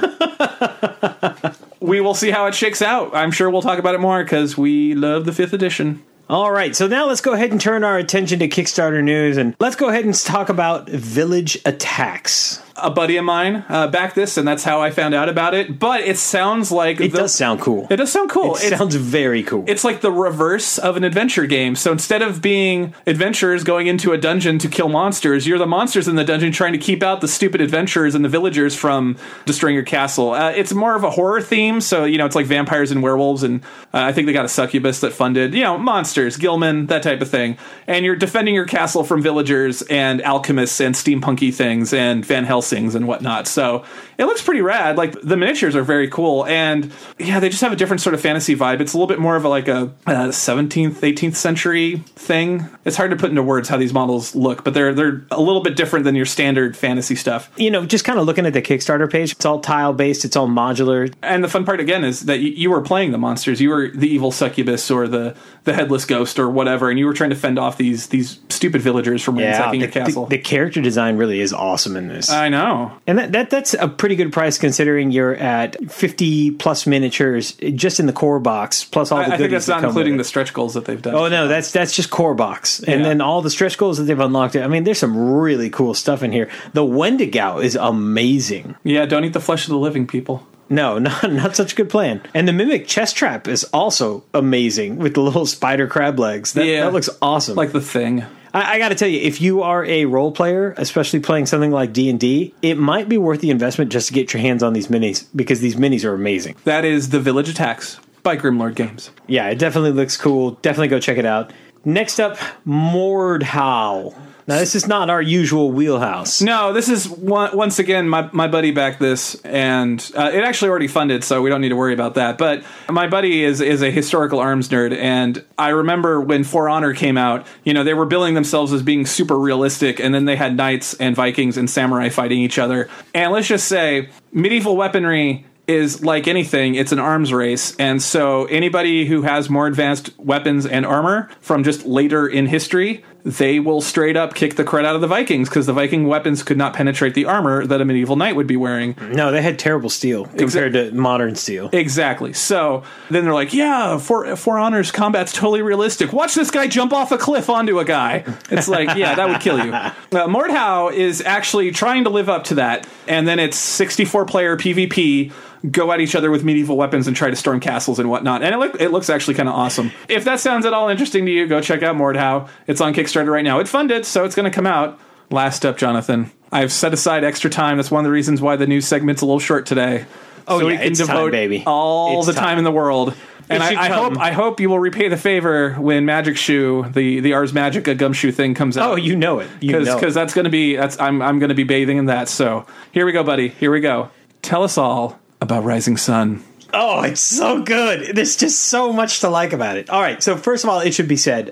know. We will see how it shakes out. I'm sure we'll talk about it more because we love the 5th edition. All right, so now let's go ahead and turn our attention to Kickstarter news, and let's go ahead and talk about Village Attacks. A buddy of mine backed this, and that's how I found out about it. But it sounds like... It does sound cool. It does sound cool. It sounds very cool. It's like the reverse of an adventure game. So instead of being adventurers going into a dungeon to kill monsters, you're the monsters in the dungeon trying to keep out the stupid adventurers and the villagers from destroying your castle. It's more of a horror theme, so, it's like vampires and werewolves, and I think they got a succubus that funded, monsters, Gilman, that type of thing. And you're defending your castle from villagers and alchemists and steampunky things and Van Helsing and whatnot. So it looks pretty rad. Like, the miniatures are very cool, and yeah, they just have a different sort of fantasy vibe. It's a little bit more of a 17th, 18th century thing. It's hard to put into words how these models look, but they're a little bit different than your standard fantasy stuff. Just kind of looking at the Kickstarter page, it's all tile based, it's all modular. And the fun part again is that you were playing the monsters. You were the evil succubus or the headless ghost or whatever, and you were trying to fend off these stupid villagers from ransacking your castle. The character design really is awesome in this. I know. No. And that's a pretty good price considering you're at 50 plus miniatures just in the core box, plus all the goodies. I think that's not including the the stretch goals that they've done. Oh no, that's just core box, and then all the stretch goals that they've unlocked. I mean, there's some really cool stuff in here. The Wendigo is amazing. Yeah, don't eat the flesh of the living, people. No, not such a good plan. And the Mimic chest trap is also amazing with the little spider crab legs. That looks awesome. Like the Thing. I got to tell you, if you are a role player, especially playing something like D&D, it might be worth the investment just to get your hands on these minis, because these minis are amazing. That is The Village Attacks by Grimlord Games. Yeah, it definitely looks cool. Definitely go check it out. Next up, Mordhau. Now, this is not our usual wheelhouse. No, this is, once again, my buddy backed this, and it actually already funded, so we don't need to worry about that. But my buddy is a historical arms nerd, and I remember when For Honor came out, they were billing themselves as being super realistic, and then they had knights and Vikings and samurai fighting each other. And let's just say, medieval weaponry is like anything, it's an arms race, and so anybody who has more advanced weapons and armor from just later in history, they will straight up kick the crud out of the Vikings, because the Viking weapons could not penetrate the armor that a medieval knight would be wearing. No, they had terrible steel compared to modern steel. Exactly. So then they're like, yeah, For Honor's combat's totally realistic. Watch this guy jump off a cliff onto a guy. It's like, yeah, that would kill you. Mordhau is actually trying to live up to that, and then it's 64-player PvP, go at each other with medieval weapons and try to storm castles and whatnot. And it looks actually kind of awesome. If that sounds at all interesting to you, go check out Mordhau. It's on Kickstarter right now. It funded, so it's going to come out. Last up, Jonathan. I've set aside extra time. That's one of the reasons why the news segment's a little short today. Oh, so yeah, we can it's devote time, baby. all It's the time in the world. And I hope you will repay the favor when Magic Shoe, the Ars Magica gumshoe thing comes out. Oh, you know it. Because that's going to be, I'm going to be bathing in that. So here we go, buddy. Here we go. Tell us all about Rising Sun. Oh, it's so good. There's just so much to like about it. All right, so first of all, it should be said,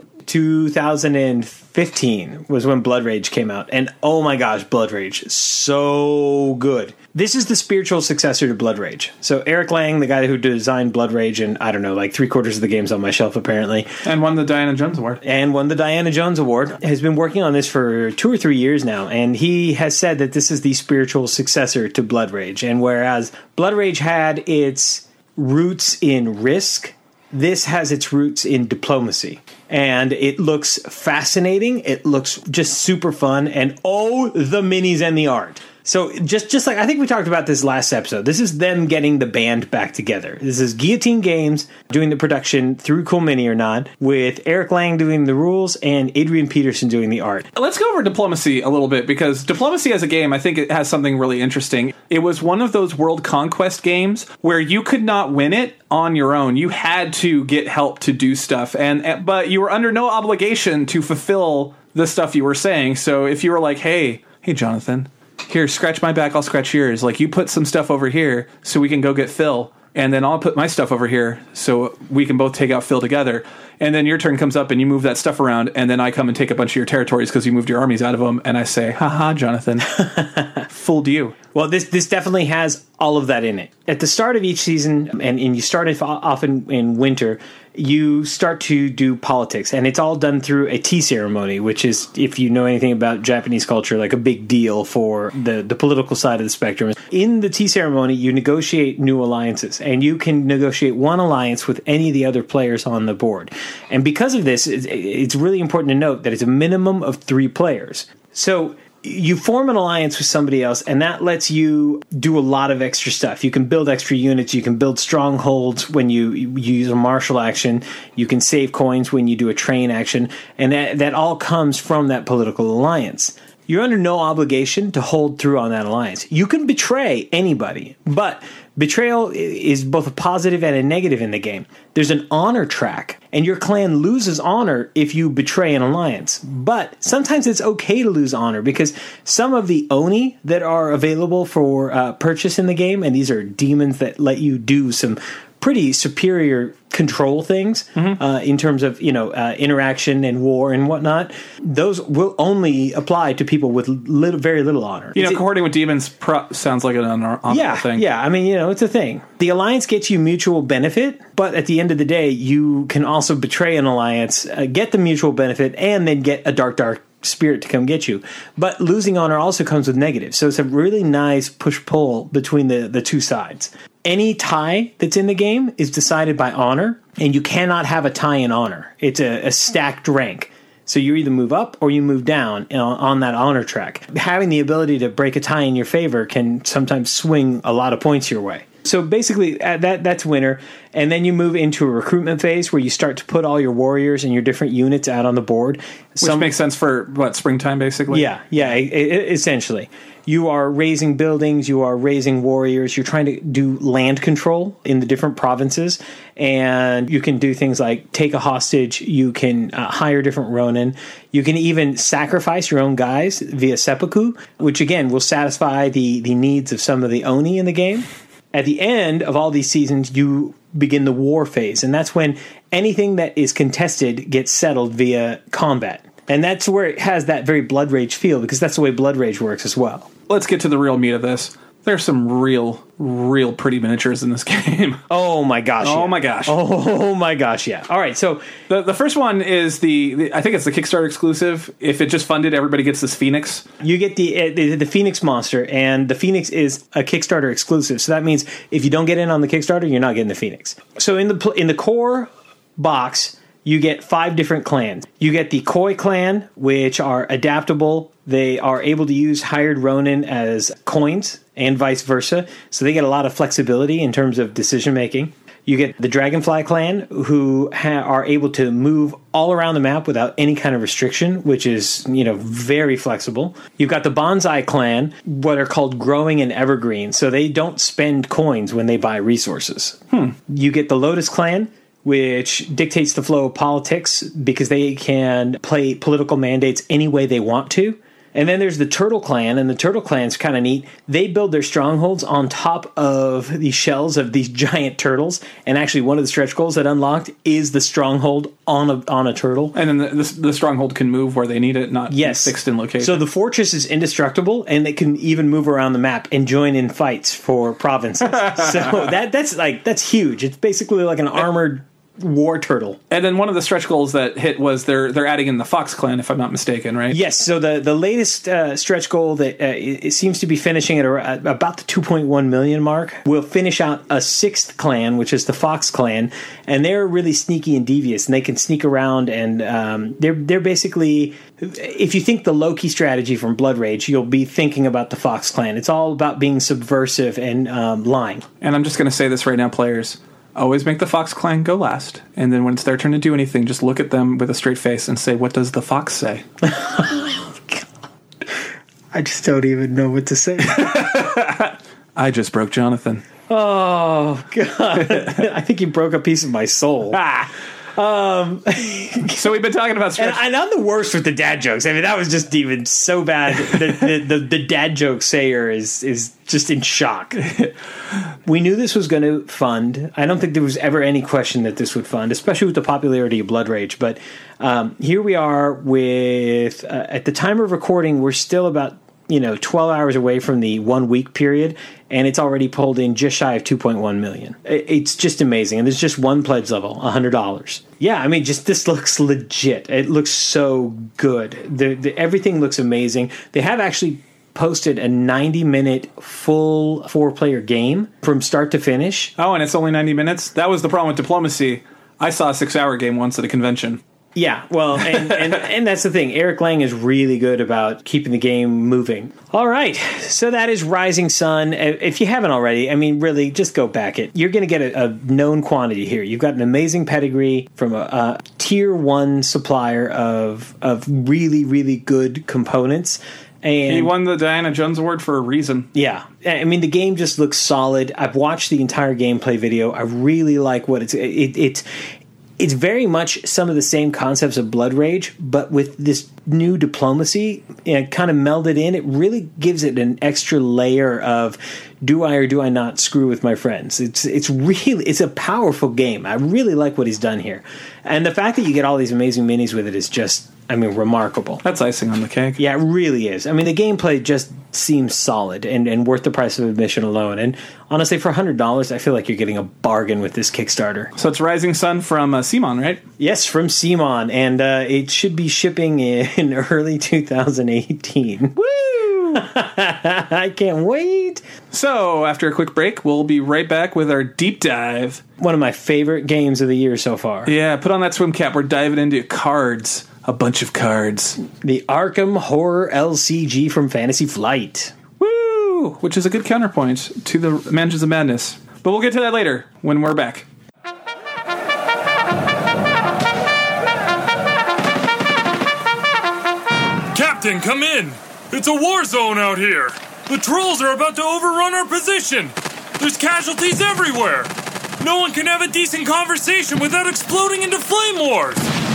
2015 was when Blood Rage came out. And oh my gosh, Blood Rage, so good. This is the spiritual successor to Blood Rage. So Eric Lang, the guy who designed Blood Rage, and I don't know, like 3/4 of the games on my shelf apparently. And won the Diana Jones Award. Has been working on this for 2 or 3 years now. And he has said that this is the spiritual successor to Blood Rage. And whereas Blood Rage had its roots in Risk, this has its roots in diplomacy. And it looks fascinating. It looks just super fun. And oh, the minis and the art. So just like, I think we talked about this last episode, this is them getting the band back together. This is Guillotine Games doing the production through Cool Mini or Not, with Eric Lang doing the rules and Adrian Peterson doing the art. Let's go over Diplomacy a little bit, because Diplomacy as a game, I think it has something really interesting. It was one of those world conquest games where you could not win it on your own. You had to get help to do stuff, but you were under no obligation to fulfill the stuff you were saying. So if you were like, hey, Jonathan, here, scratch my back, I'll scratch yours. Like, you put some stuff over here so we can go get Phil, and then I'll put my stuff over here so we can both take out Phil together. And then your turn comes up and you move that stuff around, and then I come and take a bunch of your territories because you moved your armies out of them, and I say, haha, Jonathan, fooled you. Well, this definitely has all of that in it. At the start of each season, and you start off in winter, you start to do politics, and it's all done through a tea ceremony, which is, if you know anything about Japanese culture, like a big deal for the political side of the spectrum. In the tea ceremony, you negotiate new alliances, and you can negotiate one alliance with any of the other players on the board. And because of this, it's really important to note that it's a minimum of 3 players. So you form an alliance with somebody else, and that lets you do a lot of extra stuff. You can build extra units. You can build strongholds when you use a martial action. You can save coins when you do a train action. And that all comes from that political alliance. You're under no obligation to hold through on that alliance. You can betray anybody, but betrayal is both a positive and a negative in the game. There's an honor track, and your clan loses honor if you betray an alliance. But sometimes it's okay to lose honor, because some of the Oni that are available for purchase in the game, and these are demons that let you do some pretty superior control things in terms of interaction and war and whatnot. Those will only apply to people with very little honor. Cohorting with demons sounds like an honorable thing. Yeah, I mean, it's a thing. The alliance gets you mutual benefit, but at the end of the day, you can also betray an alliance, get the mutual benefit, and then get a dark spirit to come get you. But losing honor also comes with negatives. So it's a really nice push-pull between the two sides. Any tie that's in the game is decided by honor, and you cannot have a tie in honor. It's a stacked rank. So you either move up or you move down on that honor track. Having the ability to break a tie in your favor can sometimes swing a lot of points your way. So basically, that's winter. And then you move into a recruitment phase where you start to put all your warriors and your different units out on the board. Which makes sense for, springtime, basically? Yeah, essentially. You are raising buildings, you are raising warriors, you're trying to do land control in the different provinces, and you can do things like take a hostage, you can hire different Ronin, you can even sacrifice your own guys via seppuku, which again will satisfy the needs of some of the Oni in the game. At the end of all these seasons, you begin the war phase, and that's when anything that is contested gets settled via combat. And that's where it has that very Blood Rage feel, because that's the way Blood Rage works as well. Let's get to the real meat of this. There's some real pretty miniatures in this game. Oh my gosh. Oh yeah. my gosh. Oh my gosh, yeah. All right, so the first one is I think it's the Kickstarter exclusive. If it just funded, everybody gets this Phoenix. You get the Phoenix monster, and the Phoenix is a Kickstarter exclusive. So that means if you don't get in on the Kickstarter, you're not getting the Phoenix. So in the core box, you get 5 different clans. You get the Koi clan, which are adaptable. They are able to use hired Ronin as coins and vice versa. So they get a lot of flexibility in terms of decision making. You get the Dragonfly clan, who are able to move all around the map without any kind of restriction, which is, very flexible. You've got the Bonsai clan, what are called growing and evergreen. So they don't spend coins when they buy resources. You get the Lotus clan, which dictates the flow of politics because they can play political mandates any way they want to. And then there's the Turtle Clan, and the Turtle Clan's kind of neat. They build their strongholds on top of the shells of these giant turtles, and actually one of the stretch goals that unlocked is the stronghold on a turtle. And then the stronghold can move where they need it, not be fixed in location. So the fortress is indestructible, and they can even move around the map and join in fights for provinces. So that's huge. It's basically like an armored war turtle. And then one of the stretch goals that hit was they're adding in the Fox clan, if I'm not mistaken, right? Yes. So the latest stretch goal that it seems to be finishing at about the 2.1 million mark will finish out a 6th clan, which is the Fox clan, and they're really sneaky and devious, and they can sneak around, and they're basically, if you think the Loki strategy from Blood Rage, you'll be thinking about the Fox clan. It's all about being subversive and lying. And I'm just going to say this right now, players. Always make the Fox clan go last, and then when it's their turn to do anything, just look at them with a straight face and say, "What does the fox say?" Oh, God. I just don't even know what to say. I just broke Jonathan. Oh, God. I think you broke a piece of my soul. So we've been talking about stretch. And I'm the worst with the dad jokes. I mean, that was just even so bad. The dad joke sayer is just in shock. We knew this was going to fund. I don't think there was ever any question that this would fund, especially with the popularity of Blood Rage. But here we are with, at the time of recording, we're still about 12 hours away from the 1 week period, and it's already pulled in just shy of 2.1 million. It's just amazing. And there's just one pledge level, $100. Yeah, I mean, just this looks legit. It looks so good. Everything looks amazing. They have actually posted a 90-minute full 4-player game from start to finish. Oh, and it's only 90 minutes? That was the problem with Diplomacy. I saw a 6-hour game once at a convention. Yeah, well, and that's the thing. Eric Lang is really good about keeping the game moving. All right, so that is Rising Sun. If you haven't already, I mean, really, just go back it. You're going to get a known quantity here. You've got an amazing pedigree from a tier 1 supplier of really, really good components. And he won the Diana Jones Award for a reason. Yeah. I mean, the game just looks solid. I've watched the entire gameplay video. I really like what it's very much some of the same concepts of Blood Rage, but with this new diplomacy kind of melded in. It really gives it an extra layer of do I or do I not screw with my friends. It's a powerful game. I really like what he's done here. And the fact that you get all these amazing minis with it is just, remarkable. That's icing on the cake. Yeah, it really is. I mean, the gameplay just seems solid and worth the price of admission alone. And honestly, for $100, I feel like you're getting a bargain with this Kickstarter. So it's Rising Sun from CMON, right? Yes, from CMON. And it should be shipping in early 2018. Woo! I can't wait. So, after a quick break, we'll be right back with our deep dive. One of my favorite games of the year so far. Yeah, put on that swim cap. We're diving into cards. A bunch of cards. The Arkham Horror LCG from Fantasy Flight. Woo! Which is a good counterpoint to the Mansions of Madness. But we'll get to that later when we're back. Captain, come in! It's a war zone out here! The trolls are about to overrun our position! There's casualties everywhere! No one can have a decent conversation without exploding into flame wars!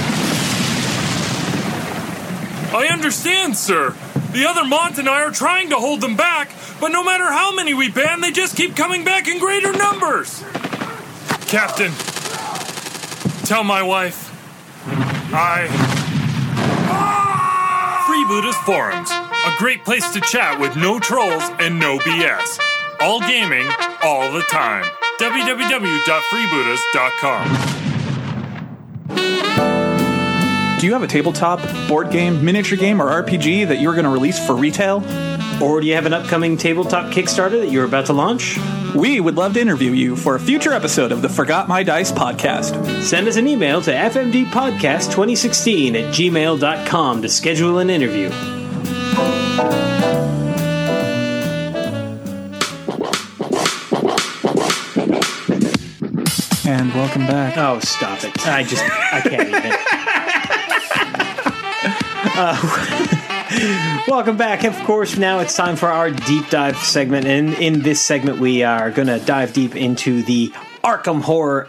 I understand, sir. The other Mont and I are trying to hold them back, but no matter how many we ban, they just keep coming back in greater numbers! Captain, tell my wife, Freebooters Forums, a great place to chat with no trolls and no BS. All gaming, all the time. www.freebooters.com. Do you have a tabletop, board game, miniature game, or RPG that you're going to release for retail? Or do you have an upcoming tabletop Kickstarter that you're about to launch? We would love to interview you for a future episode of the Forgot My Dice podcast. Send us an email to fmdpodcast2016@gmail.com to schedule an interview. And welcome back. Oh, stop it. I can't even. Welcome back. Of course, now it's time for our deep dive segment. And in this segment, we are going to dive deep into the Arkham Horror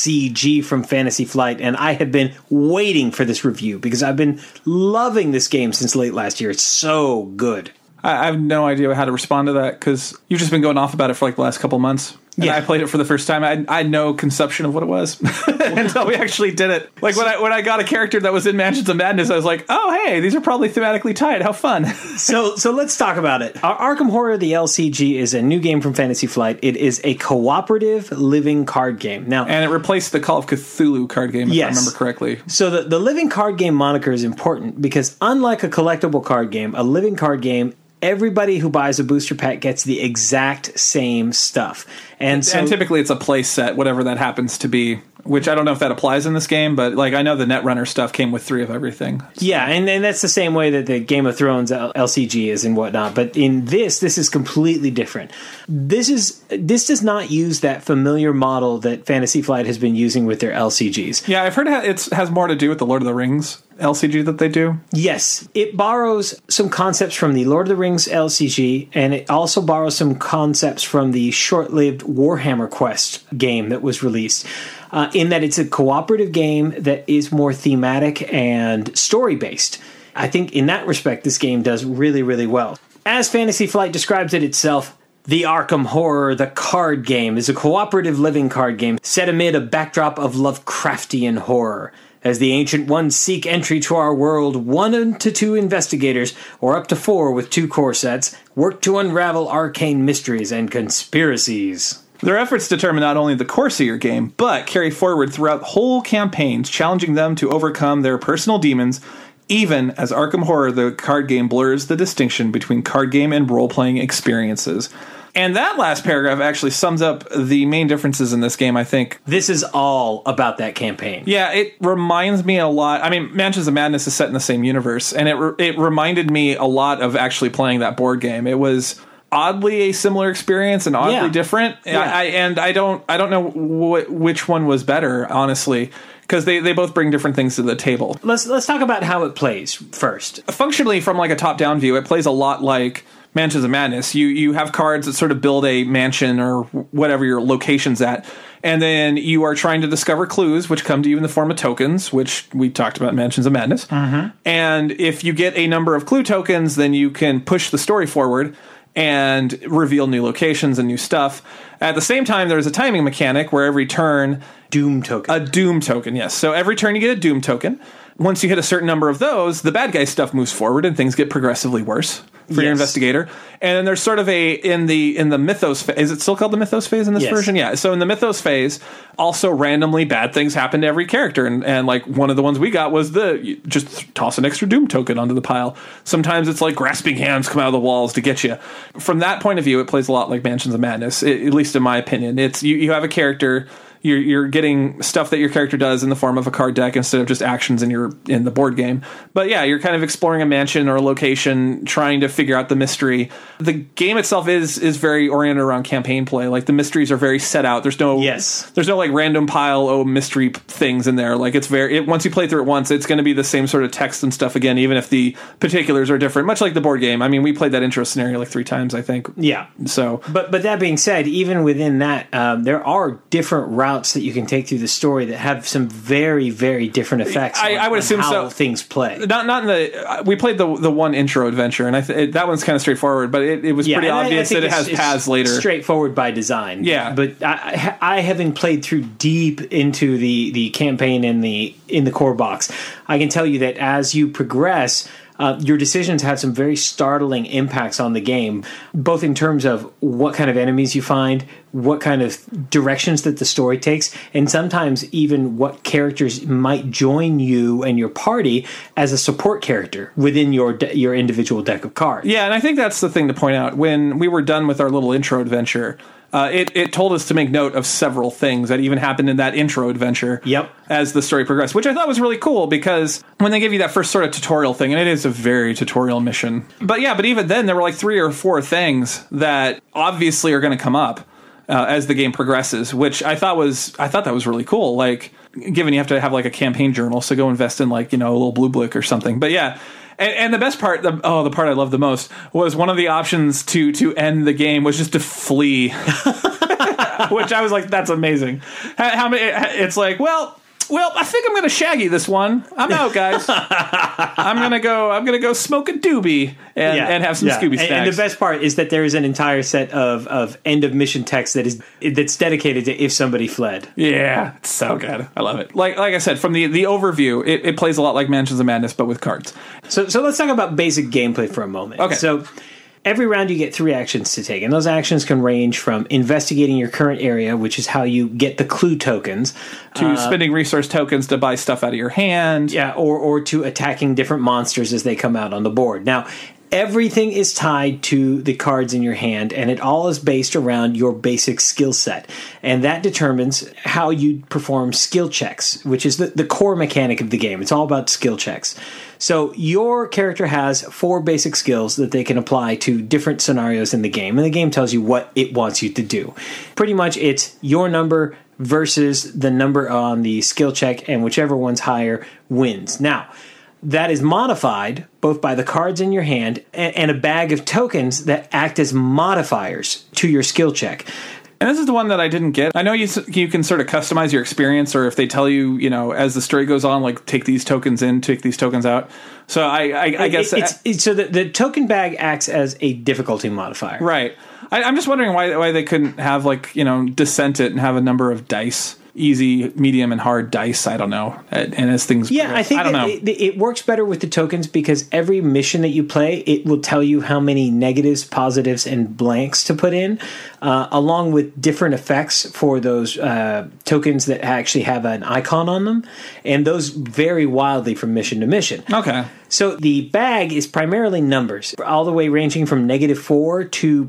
LCG from Fantasy Flight. And I have been waiting for this review because I've been loving this game since late last year. It's so good. I have no idea how to respond to that because you've just been going off about it for like the last couple months. And Yeah. I played it for the first time. I had no conception of what it was until we actually did it. Like when I got a character that was in Mansions of Madness, I was like, oh, hey, these are probably thematically tied. How fun. So let's talk about it. Arkham Horror, the LCG, is a new game from Fantasy Flight. It is a cooperative living card game. Now, And it replaced the Call of Cthulhu card game, if I remember correctly. So the living card game moniker is important because unlike a collectible card game, a living card game, everybody who buys a booster pack gets the exact same stuff. And typically it's a play set, whatever that happens to be, which I don't know if that applies in this game, but like I know the Netrunner stuff came with 3 of everything. Yeah, and that's the same way that the Game of Thrones LCG is and whatnot. But in this is completely different. This does not use that familiar model that Fantasy Flight has been using with their LCGs. Yeah, I've heard it has more to do with the Lord of the Rings LCG that they do. Yes, it borrows some concepts from the Lord of the Rings LCG, and it also borrows some concepts from the short-lived Warhammer Quest game that was released. In that it's a cooperative game that is more thematic and story-based. I think in that respect, this game does really, really well. As Fantasy Flight describes it itself, the Arkham Horror, the card game, is a cooperative living card game set amid a backdrop of Lovecraftian horror. As the Ancient Ones seek entry to our world, 1 to 2 investigators, or up to 4 with 2 core sets, work to unravel arcane mysteries and conspiracies. Their efforts determine not only the course of your game, but carry forward throughout whole campaigns, challenging them to overcome their personal demons, even as Arkham Horror, the card game, blurs the distinction between card game and role-playing experiences. And that last paragraph actually sums up the main differences in this game, I think. This is all about that campaign. Yeah, it reminds me a lot. I mean, Mansions of Madness is set in the same universe, and it reminded me a lot of actually playing that board game. It was oddly a similar experience and oddly different. Yeah. I don't know which one was better, honestly, because they both bring different things to the table. Let's talk about how it plays first. Functionally, from like a top-down view, it plays a lot like Mansions of Madness. You have cards that sort of build a mansion or whatever your location's at, and then you are trying to discover clues, which come to you in the form of tokens, which we talked about in Mansions of Madness. Mm-hmm. And if you get a number of clue tokens, then you can push the story forward and reveal new locations and new stuff. At the same time, there's a timing mechanic where every turn... Doom token. A Doom token, yes. So every turn you get a Doom token. Once you hit a certain number of those, the bad guy stuff moves forward and things get progressively worse. for your investigator. And then there's sort of in the mythos phase. Is it still called the mythos phase in this version? Yeah. So in the mythos phase, also randomly bad things happen to every character. And like one of the ones we got was just toss an extra Doom token onto the pile. Sometimes it's like grasping hands come out of the walls to get you. From that point of view, it plays a lot like Mansions of Madness, at least in my opinion. It's you have a character. You're getting stuff that your character does in the form of a card deck instead of just actions in the board game. But yeah, you're kind of exploring a mansion or a location, trying to figure out the mystery. The game itself is very oriented around campaign play. Like the mysteries are very set out. There's no like random pile mystery things in there. Like once you play through it once, it's going to be the same sort of text and stuff again, even if the particulars are different. Much like the board game. I mean, we played that intro scenario like 3 times, I think. Yeah. So, but that being said, even within that, there are different routes that you can take through the story that have some very, very different effects. I would assume how so. Things play. Not in the. We played the one intro adventure, and that one's kind of straightforward. But it was pretty obvious that it has paths later. Straightforward by design. Yeah, but I haven't played through deep into the campaign in the core box. I can tell you that as you progress. Your decisions have some very startling impacts on the game, both in terms of what kind of enemies you find, what kind of directions that the story takes, and sometimes even what characters might join you and your party as a support character within your individual deck of cards. Yeah, and I think that's the thing to point out. When we were done with our little intro adventure, it told us to make note of several things that even happened in that intro adventure as the story progressed, which I thought was really cool because when they give you that first sort of tutorial thing, and it is a very tutorial mission. But even then, there were like 3 or 4 things that obviously are going to come up as the game progresses, which I thought that was really cool. Like, given you have to have like a campaign journal, so go invest in like, a little blue blick or something. But yeah. And the best part, the part I loved the most, was one of the options to end the game was just to flee, which I was like, that's amazing. How many? It's like, well, I think I'm going to Shaggy this one. I'm out, guys. I'm gonna go smoke a doobie and have some Scooby snacks. And the best part is that there is an entire set of end of mission text that's dedicated to if somebody fled. Yeah, it's so good. I love it. Like I said, from the overview, it plays a lot like Mansions of Madness, but with cards. So let's talk about basic gameplay for a moment. Okay. So every round you get 3 actions to take, and those actions can range from investigating your current area, which is how you get the clue tokens, to spending resource tokens to buy stuff out of your hand. Yeah, or to attacking different monsters as they come out on the board. Now, everything is tied to the cards in your hand, and it all is based around your basic skill set. And that determines how you perform skill checks, which is the core mechanic of the game. It's all about skill checks. So your character has 4 basic skills that they can apply to different scenarios in the game, and the game tells you what it wants you to do. Pretty much it's your number versus the number on the skill check, and whichever one's higher wins. Now, that is modified both by the cards in your hand and a bag of tokens that act as modifiers to your skill check. And this is the one that I didn't get. I know you can sort of customize your experience, or if they tell you, as the story goes on, like take these tokens in, take these tokens out. So I guess so the token bag acts as a difficulty modifier, right? I'm just wondering why they couldn't have descent it and have a number of dice. Easy, medium, and hard dice. I don't know. And as things progress, I think I don't know. It works better with the tokens because every mission that you play, it will tell you how many negatives, positives, and blanks to put in, along with different effects for those tokens that actually have an icon on them. And those vary wildly from mission to mission. Okay. So the bag is primarily numbers, all the way ranging from -4 to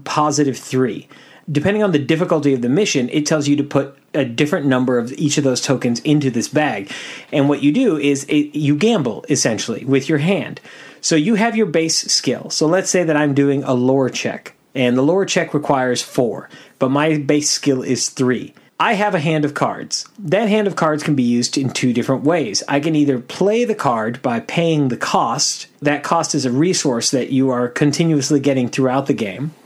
+3. Depending on the difficulty of the mission, it tells you to put a different number of each of those tokens into this bag. And what you do is you gamble, essentially, with your hand. So you have your base skill. So let's say that I'm doing a lore check, and the lore check requires 4, but my base skill is 3. I have a hand of cards. That hand of cards can be used in 2 different ways. I can either play the card by paying the cost. That cost is a resource that you are continuously getting throughout the game.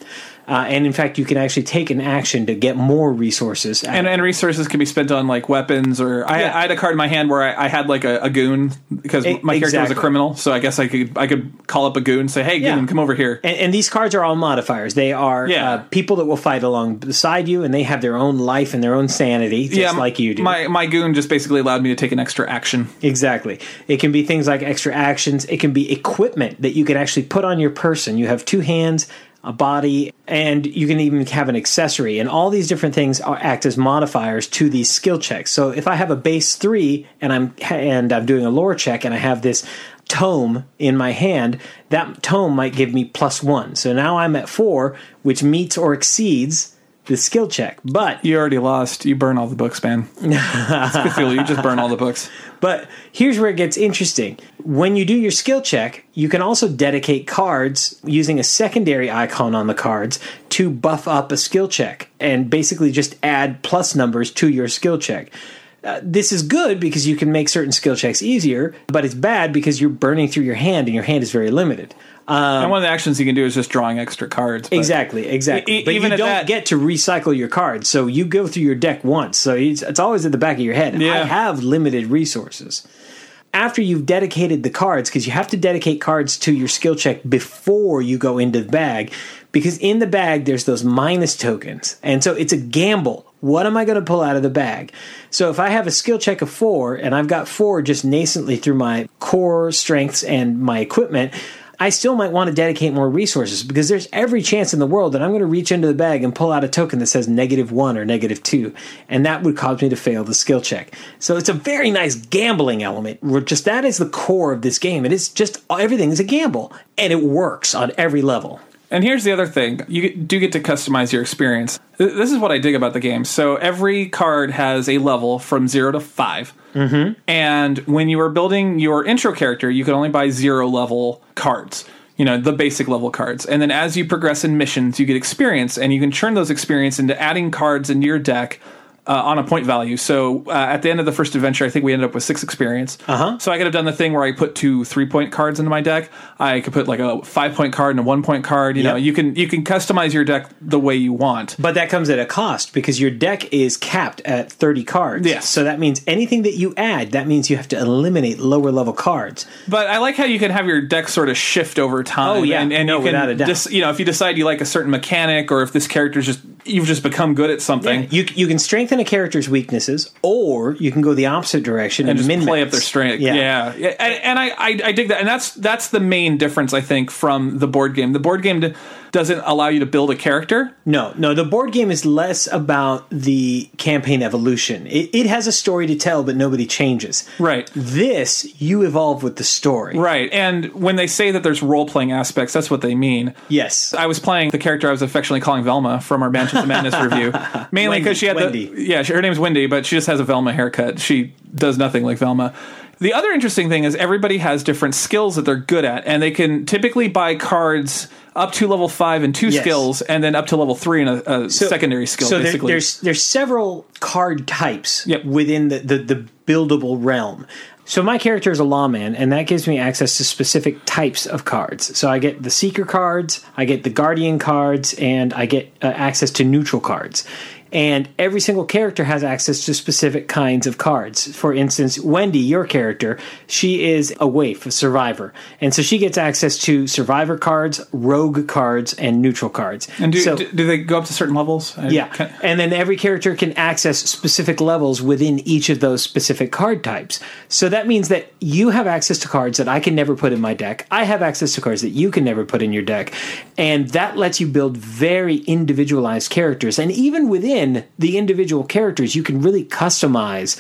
And in fact, you can actually take an action to get more resources. And resources can be spent on like weapons, or I had a card in my hand where I had like a goon because my character was a criminal, so I guess I could call up a goon and say, "Hey, goon, come over here." And these cards are all modifiers. They are people that will fight along beside you, and they have their own life and their own sanity, just like you do. My goon just basically allowed me to take an extra action. Exactly. It can be things like extra actions. It can be equipment that you can actually put on your person. You have 2 hands, a body, and you can even have an accessory, and all these different things act as modifiers to these skill checks. So if I have a base 3 and I'm doing a lore check and I have this tome in my hand, that tome might give me +1. So now I'm at 4, which meets or exceeds the skill check. But you already lost. You burn all the books, man. It's Cthulhu. You just burn all the books. But here's where it gets interesting. When you do your skill check, you can also dedicate cards using a secondary icon on the cards to buff up a skill check and basically just add plus numbers to your skill check. This is good because you can make certain skill checks easier, but it's bad because you're burning through your hand and your hand is very limited. And one of the actions you can do is just drawing extra cards. Exactly. But even you don't get to recycle your cards, so you go through your deck once. So it's always at the back of your head. Yeah. I have limited resources. After you've dedicated the cards, because you have to dedicate cards to your skill check before you go into the bag, because in the bag there's those minus tokens. And so it's a gamble. What am I going to pull out of the bag? So if I have a skill check of 4, and I've got 4 just nascently through my core strengths and my equipment, I still might want to dedicate more resources because there's every chance in the world that I'm going to reach into the bag and pull out a token that says -1 or -2, and that would cause me to fail the skill check. So it's a very nice gambling element. Just that is the core of this game. It is just everything is a gamble, and it works on every level. And here's the other thing. You do get to customize your experience. This is what I dig about the game. So every card has a level from 0 to 5. Mm-hmm. And when you are building your intro character, you can only buy 0 level cards. The basic level cards. And then as you progress in missions, you get experience. And you can turn those experience into adding cards into your deck on a point value. So at the end of the first adventure, I think we ended up with 6 experience. So I could have done the thing where I put 2 3-point cards into my deck. I could put like a 5-point card and a 1-point card. You know, you can customize your deck the way you want. But that comes at a cost because your deck is capped at 30 cards. Yes. So that means anything that you add, that means you have to eliminate lower level cards. But I like how you can have your deck sort of shift over time. Oh yeah, and no, you can without a doubt. If you decide you like a certain mechanic, or if this character's you've just become good at something. Yeah, you can strengthen a character's weaknesses, or you can go the opposite direction and just min-max. play up their strength. Yeah. And I dig that, and that's the main difference I think from the board game. The board game doesn't allow you to build a character. No. The board game is less about the campaign evolution. It has a story to tell, but nobody changes. Right. This, you evolve with the story. Right. And when they say that there's role-playing aspects, that's what they mean. Yes. I was playing the character I was affectionately calling Velma from our Mansions of Madness review. Mainly because she had Wendy. her name's Wendy, but she just has a Velma haircut. She does nothing like Velma. The other interesting thing is everybody has different skills that they're good at, and they can typically buy cards up to level 5 and 2 skills, and then up to level 3 and a secondary skill. So basically, there's several card types within the buildable realm. So my character is a lawman, and that gives me access to specific types of cards. So I get the Seeker cards, I get the Guardian cards, and I get access to neutral cards. And every single character has access to specific kinds of cards. For instance, Wendy, your character, she is a waif, a survivor. And so she gets access to survivor cards, rogue cards, and neutral cards. And do they go up to certain levels? And then every character can access specific levels within each of those specific card types. So that means that you have access to cards that I can never put in my deck. I have access to cards that you can never put in your deck. And that lets you build very individualized characters. And even within the individual characters, you can really customize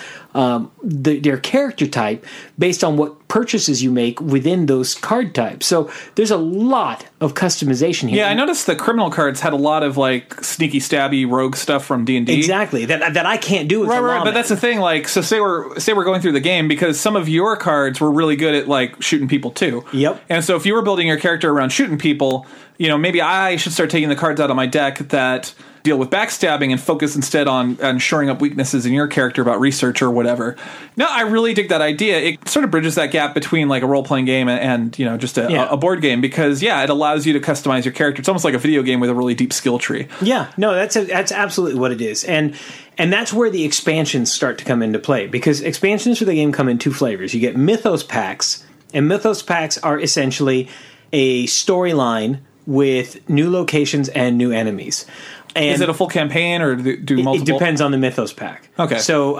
their character type based on what purchases you make within those card types. So there's a lot of customization here. Yeah, I noticed the criminal cards had a lot of like sneaky stabby rogue stuff from D&D. Exactly, that I can't do with right. But that's the thing. Like, so say we're going through the game, because some of your cards were really good at like shooting people too. Yep. And so if you were building your character around shooting people, maybe I should start taking the cards out of my deck that deal with backstabbing and focus instead on shoring up weaknesses in your character about research or whatever. No, I really dig that idea. It sort of bridges that gap stopgap between like a role playing game and just a board game, because it allows you to customize your character. It's almost like a video game with a really deep skill tree. Yeah, no, that's absolutely what it is, and that's where the expansions start to come into play, because expansions for the game come in two flavors. You get Mythos packs, and Mythos packs are essentially a storyline with new locations and new enemies. And is it a full campaign, or do multiple? It depends on the Mythos pack. Okay. So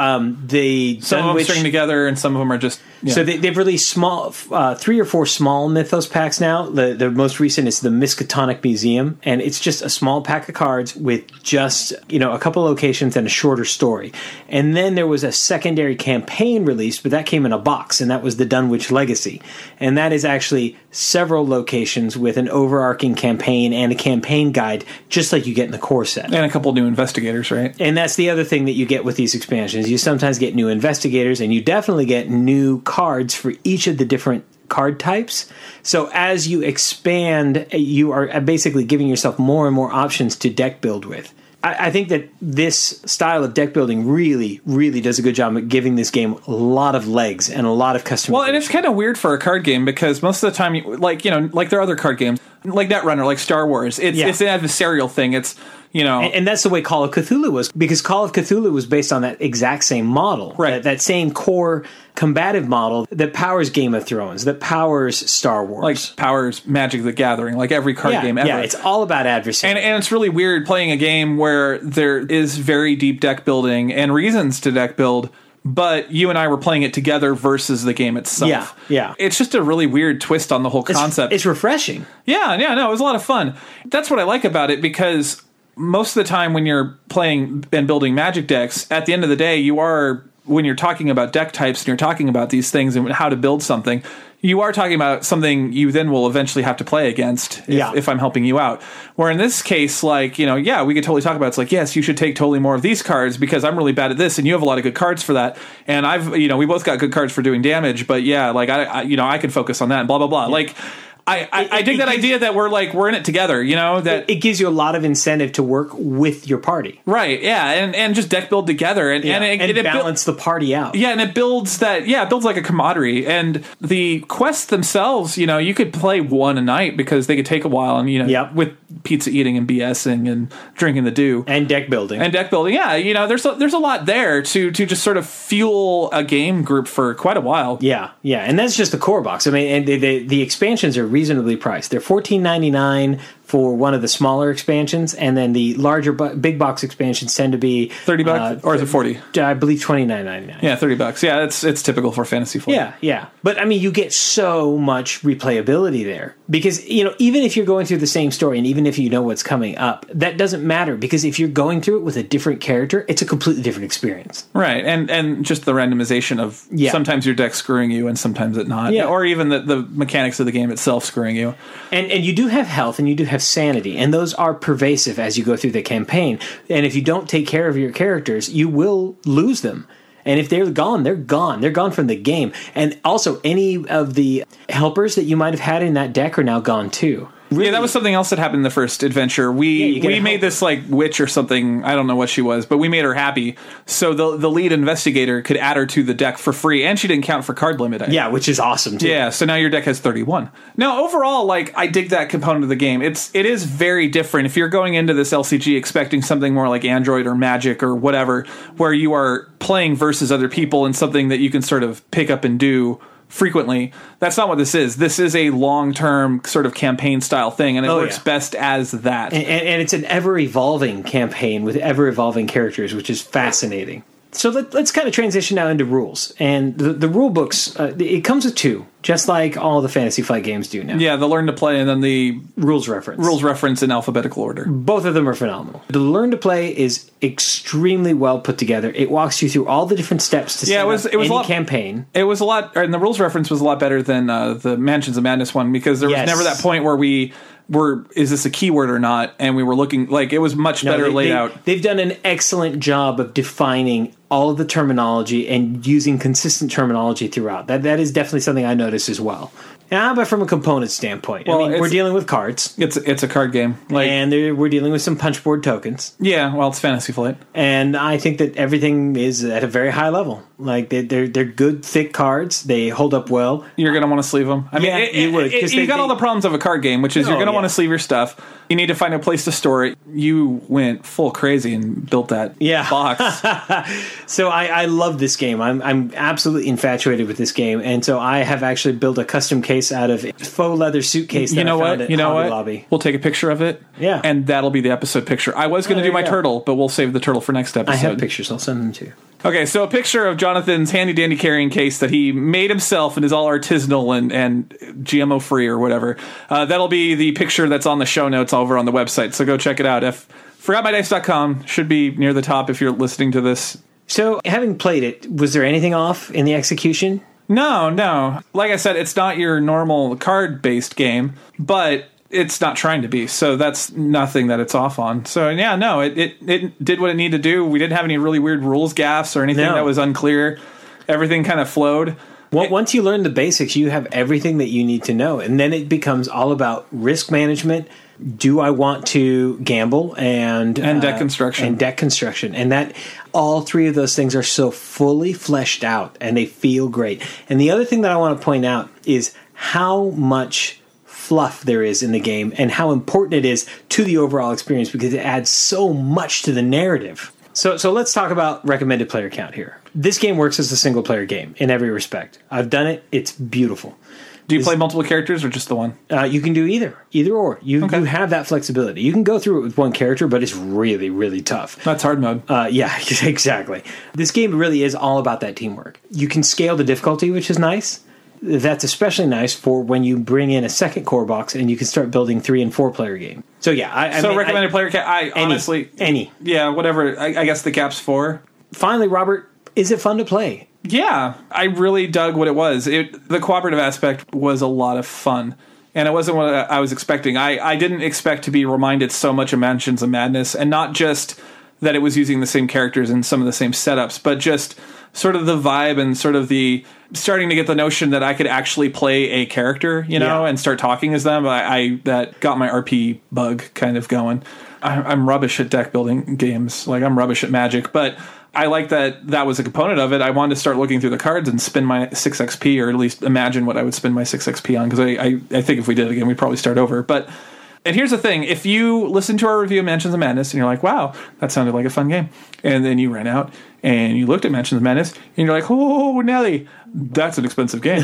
some of them string together, and some of them are just... Yeah. So they've released small, 3 or 4 small Mythos packs now. The most recent is the Miskatonic Museum, and it's just a small pack of cards with just a couple locations and a shorter story. And then there was a secondary campaign released, but that came in a box, and that was the Dunwich Legacy. And that is actually several locations with an overarching campaign and a campaign guide, just like you get in the core set. And a couple new investigators, right? And that's the other thing that you get with these expansions. You sometimes get new investigators, and you definitely get new cards for each of the different card types. So as you expand, you are basically giving yourself more and more options to deck build with. I think that this style of deck building really, really does a good job at giving this game a lot of legs and a lot of customization. Well, and it's kind of weird for a card game, because most of the time, like there are other card games, like Netrunner, like Star Wars. It's an adversarial thing. It's and that's the way Call of Cthulhu was, because Call of Cthulhu was based on that exact same model, right? That same core combative model that powers Game of Thrones, that powers Star Wars, like powers Magic the Gathering, like every card game ever. Yeah, it's all about adversary. And it's really weird playing a game where there is very deep deck building and reasons to deck build, but you and I were playing it together versus the game itself. Yeah. It's just a really weird twist on the whole concept. It's refreshing. Yeah, no, it was a lot of fun. That's what I like about it, because most of the time when you're playing and building Magic decks, at the end of the day, when you're talking about deck types and you're talking about these things and how to build something, you are talking about something you then will eventually have to play against if I'm helping you out. Where in this case, we could totally talk about it's like, yes, you should take totally more of these cards because I'm really bad at this and you have a lot of good cards for that. And we both got good cards for doing damage, but I can focus on that and blah, blah, blah. Yeah. I dig that idea that we're in it together, that it gives you a lot of incentive to work with your party. Right, yeah, and just deck build together and balance the party out. Yeah, and it builds it builds like a camaraderie. And the quests themselves, you could play one a night because they could take a while, and with pizza eating and BSing and drinking the dew. And deck building. Yeah, there's a lot there to just sort of fuel a game group for quite a while. Yeah, and that's just the core box. I mean, and the expansions are reasonably priced. They're $14.99 for one of the smaller expansions, and then the larger big box expansions tend to be $30, or is it $40? I believe $29.99. Yeah, $30. Yeah, it's typical for fantasy flight. Yeah. But I mean, you get so much replayability there, because even if you're going through the same story, and even if you know what's coming up, that doesn't matter, because if you're going through it with a different character, it's a completely different experience. Right, and just the randomization of sometimes your deck screwing you and sometimes it not, or even the mechanics of the game itself screwing you. And you do have health and you do have sanity, and those are pervasive as you go through the campaign. And if you don't take care of your characters, you will lose them. And if they're gone, they're gone. They're gone from the game. And also, any of the helpers that you might have had in that deck are now gone too. Really? Yeah, that was something else that happened in the first adventure. We made this witch or something. I don't know what she was, but we made her happy. So the lead investigator could add her to the deck for free, and she didn't count for card limit. Yeah, which is awesome too. Yeah, so now your deck has 31. Now overall, I dig that component of the game. It is very different. If you're going into this LCG expecting something more like Android or Magic or whatever, where you are playing versus other people and something that you can sort of pick up and do frequently, that's not what this is. This is a long-term sort of campaign-style thing, and it works best as that. And it's an ever-evolving campaign with ever-evolving characters, which is fascinating. So let's kind of transition now into rules. And the rule books, it comes with 2, just like all the Fantasy Flight games do now. Yeah, the Learn to Play and then the Rules Reference. Rules Reference in alphabetical order. Both of them are phenomenal. The Learn to Play is extremely well put together. It walks you through all the different steps to set up any campaign. It was a lot, and the Rules Reference was a lot better than the Mansions of Madness one, because there was never that point where we is this a keyword or not? And we were looking, it was much better laid out. They've done an excellent job of defining all of the terminology and using consistent terminology throughout. That is definitely something I noticed as well. Now, how about from a component standpoint? Well, we're dealing with cards. It's a card game. And we're dealing with some punchboard tokens. Yeah, well, it's Fantasy Flight. And I think that everything is at a very high level. Like, they're good, thick cards. They hold up well. You're going to want to sleeve them. I mean, you would. You got all the problems of a card game, which is you're going to want to sleeve your stuff. You need to find a place to store it. You went full crazy and built that box. So I love this game. I'm absolutely infatuated with this game. And so I have actually built a custom case out of faux leather suitcase that I found at Hobby Lobby. We'll take a picture of it. Yeah. And that'll be the episode picture. I was going to do my turtle, but we'll save the turtle for next episode. I have pictures. I'll send them to you. Okay, so a picture of Jonathan's handy-dandy carrying case that he made himself and is all artisanal and GMO-free or whatever. That'll be the picture that's on the show notes over on the website, so go check it out. ForgotMyDice.com should be near the top if you're listening to this. So, having played it, was there anything off in the execution? No. Like I said, it's not your normal card-based game, but it's not trying to be, so that's nothing that it's off on. So yeah, no, it did what it needed to do. We didn't have any really weird rules gaffes or anything that was unclear. Everything kind of flowed. Once you learn the basics, you have everything that you need to know, and then it becomes all about risk management. Do I want to gamble and deck construction? And that all three of those things are so fully fleshed out, and they feel great. And the other thing that I want to point out is how much fluff there is in the game and how important it is to the overall experience, because it adds so much to the narrative. So let's talk about recommended player count here. This game works as a single player game in every respect. I've done it. It's beautiful. Do you play multiple characters or just the one? You can do either or. You have that flexibility. You can go through it with one character, but it's really, really tough. That's hard mode. Yeah, exactly. This game really is all about that teamwork. You can scale the difficulty, which is nice. That's especially nice for when you bring in a second core box and you can start building 3 and 4 player game. So yeah, recommended player count. Honestly, yeah, whatever. I guess the cap's 4. Finally, Robert, is it fun to play? Yeah, I really dug what it was. The cooperative aspect was a lot of fun, and it wasn't what I was expecting. I didn't expect to be reminded so much of Mansions of Madness, and not just that it was using the same characters and some of the same setups, but just sort of the vibe and sort of the starting to get the notion that I could actually play a character, and start talking as them. That got my RP bug kind of going. I'm rubbish at deck building games. Like, I'm rubbish at Magic, but I like that was a component of it. I wanted to start looking through the cards and spend my 6 XP, or at least imagine what I would spend my 6 XP on, because I think if we did it again, we'd probably start over. And here's the thing. If you listen to our review of Mansions of Madness and you're like, wow, that sounded like a fun game, and then you ran out and you looked at Mansions of Madness and you're like, oh, Nelly, that's an expensive game.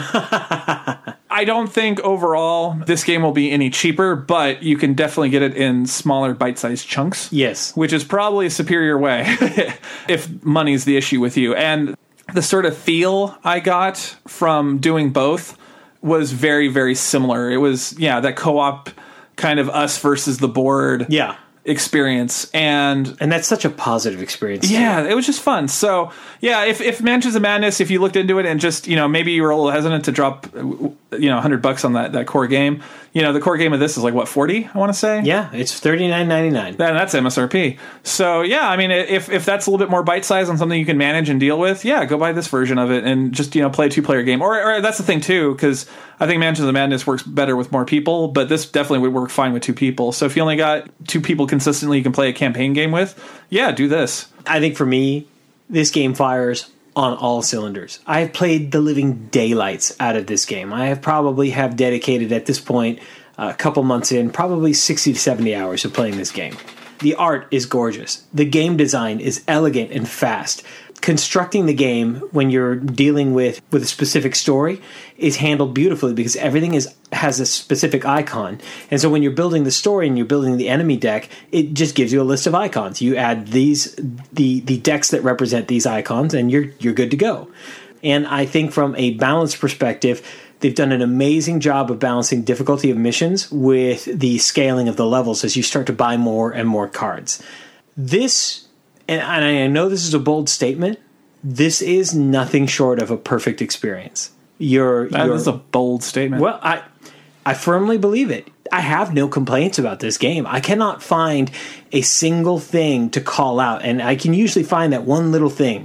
I don't think overall this game will be any cheaper, but you can definitely get it in smaller bite-sized chunks. Yes. Which is probably a superior way if money's the issue with you. And the sort of feel I got from doing both was very, very similar. It was, that co-op kind of us versus the board experience, and that's such a positive experience. Yeah, it was just fun. So if Mansions of Madness, if you looked into it and just maybe you were a little hesitant to drop $100 on that core game, the core game of this is like what, 40, I want to say. Yeah, it's $39.99. That's MSRP. So yeah, I mean, if that's a little bit more bite size on something you can manage and deal with, go buy this version of it and just play a 2-player game. Or that's the thing too, because I think Mansions of Madness works better with more people, but this definitely would work fine with 2 people. So if you only got 2 people consistently you can play a campaign game with, do this. I think for me, this game fires on all cylinders. I've played the living daylights out of this game. I probably have dedicated at this point, a couple months in, probably 60 to 70 hours of playing this game. The art is gorgeous. The game design is elegant and fast. Constructing the game when you're dealing with a specific story is handled beautifully, because everything has a specific icon. And so when you're building the story and you're building the enemy deck, it just gives you a list of icons. You add the decks that represent these icons, and you're good to go. And I think from a balance perspective, they've done an amazing job of balancing difficulty of missions with the scaling of the levels as you start to buy more and more cards. This, and I know this is a bold statement, this is nothing short of a perfect experience. That is a bold statement. Well, I firmly believe it. I have no complaints about this game. I cannot find a single thing to call out, and I can usually find that one little thing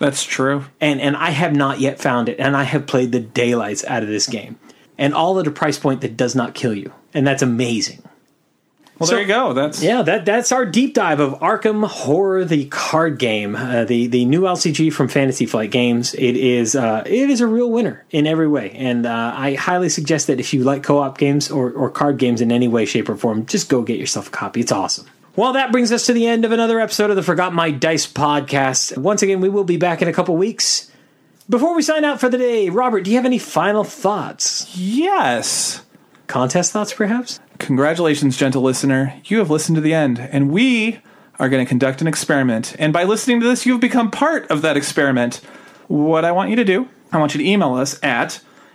That's true. And I have not yet found it, and I have played the daylights out of this game. And all at a price point that does not kill you. And that's amazing. Well, there you go. That's our deep dive of Arkham Horror, the card game, the new LCG from Fantasy Flight Games. It is a real winner in every way, and I highly suggest that if you like co-op games or card games in any way, shape, or form, just go get yourself a copy. It's awesome. Well, that brings us to the end of another episode of the Forgot My Dice podcast. Once again, we will be back in a couple weeks. Before we sign out for the day, Robert, do you have any final thoughts? Yes. Contest thoughts, perhaps? Congratulations, gentle listener. You have listened to the end, and we are going to conduct an experiment. And by listening to this, you've become part of that experiment. What I want you to do, I want you to email us at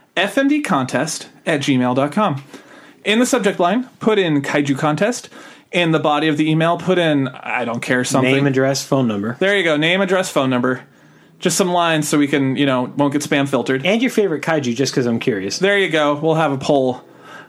fmdcontest@gmail.com. In the subject line, put in Kaiju Contest. In the body of the email, put in, I don't care, something. Name, address, phone number. There you go. Name, address, phone number. Just some lines so we can, won't get spam filtered. And your favorite kaiju, just because I'm curious. There you go. We'll have a poll.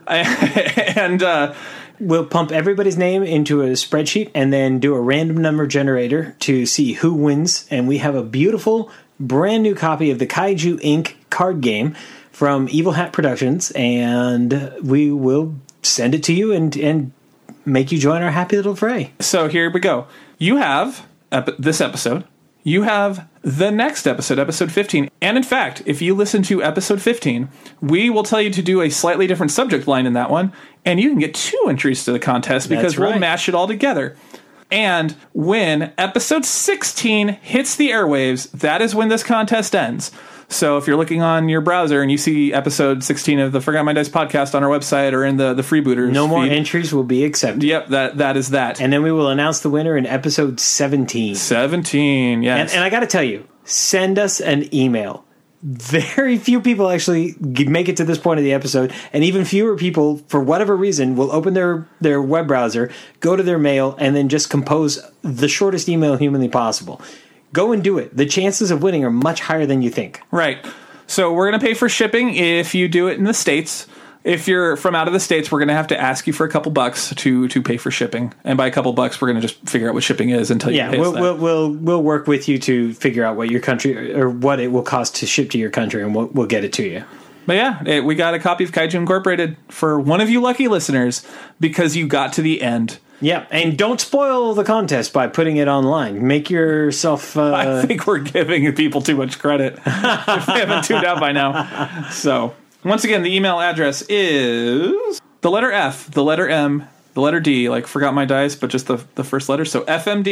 And we'll pump everybody's name into a spreadsheet and then do a random number generator to see who wins. And we have a beautiful, brand new copy of the Kaiju Inc. card game from Evil Hat Productions. And we will send it to you and make you join our happy little fray. So here we go. You have this episode. You have the next episode, episode 15. And in fact, if you listen to episode 15, we will tell you to do a slightly different subject line in that one, and you can get 2 entries to the contest because we'll mash it all together. And when episode 16 hits the airwaves, that is when this contest ends. So if you're looking on your browser and you see episode 16 of the Forgot My Dice podcast on our website or in the Freebooters no more feed, entries will be accepted. Yep, that is that. And then we will announce the winner in episode 17. 17, yes. And I got to tell you, send us an email. Very few people actually make it to this point of the episode, and even fewer people, for whatever reason, will open their web browser, go to their mail, and then just compose the shortest email humanly possible. Go and do it. The chances of winning are much higher than you think. Right. So we're going to pay for shipping if you do it in the States. If you're from out of the States, we're going to have to ask you for a couple bucks to pay for shipping. And by a couple bucks, we're going to just figure out what shipping is until you pay us that. We'll work with you to figure out what your country or what it will cost to ship to your country, and we'll get it to you. But yeah, we got a copy of Kaiju Incorporated for one of you lucky listeners because you got to the end. Yeah, and don't spoil the contest by putting it online. Make yourself... I think we're giving people too much credit if they haven't tuned out by now. So, once again, the email address is the letter F, the letter M, the letter D, like Forgot My Dice, but just the first letter. So,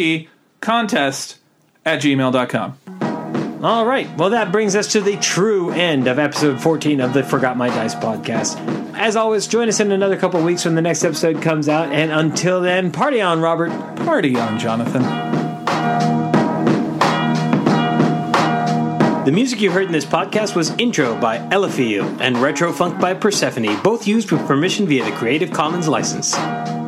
fmdcontest@gmail.com. All right. Well, that brings us to the true end of episode 14 of the Forgot My Dice podcast. As always, join us in another couple weeks when the next episode comes out. And until then, party on, Robert. Party on, Jonathan. The music you heard in this podcast was Intro by Elafiel and Retro Funk by Persephone, both used with permission via the Creative Commons license.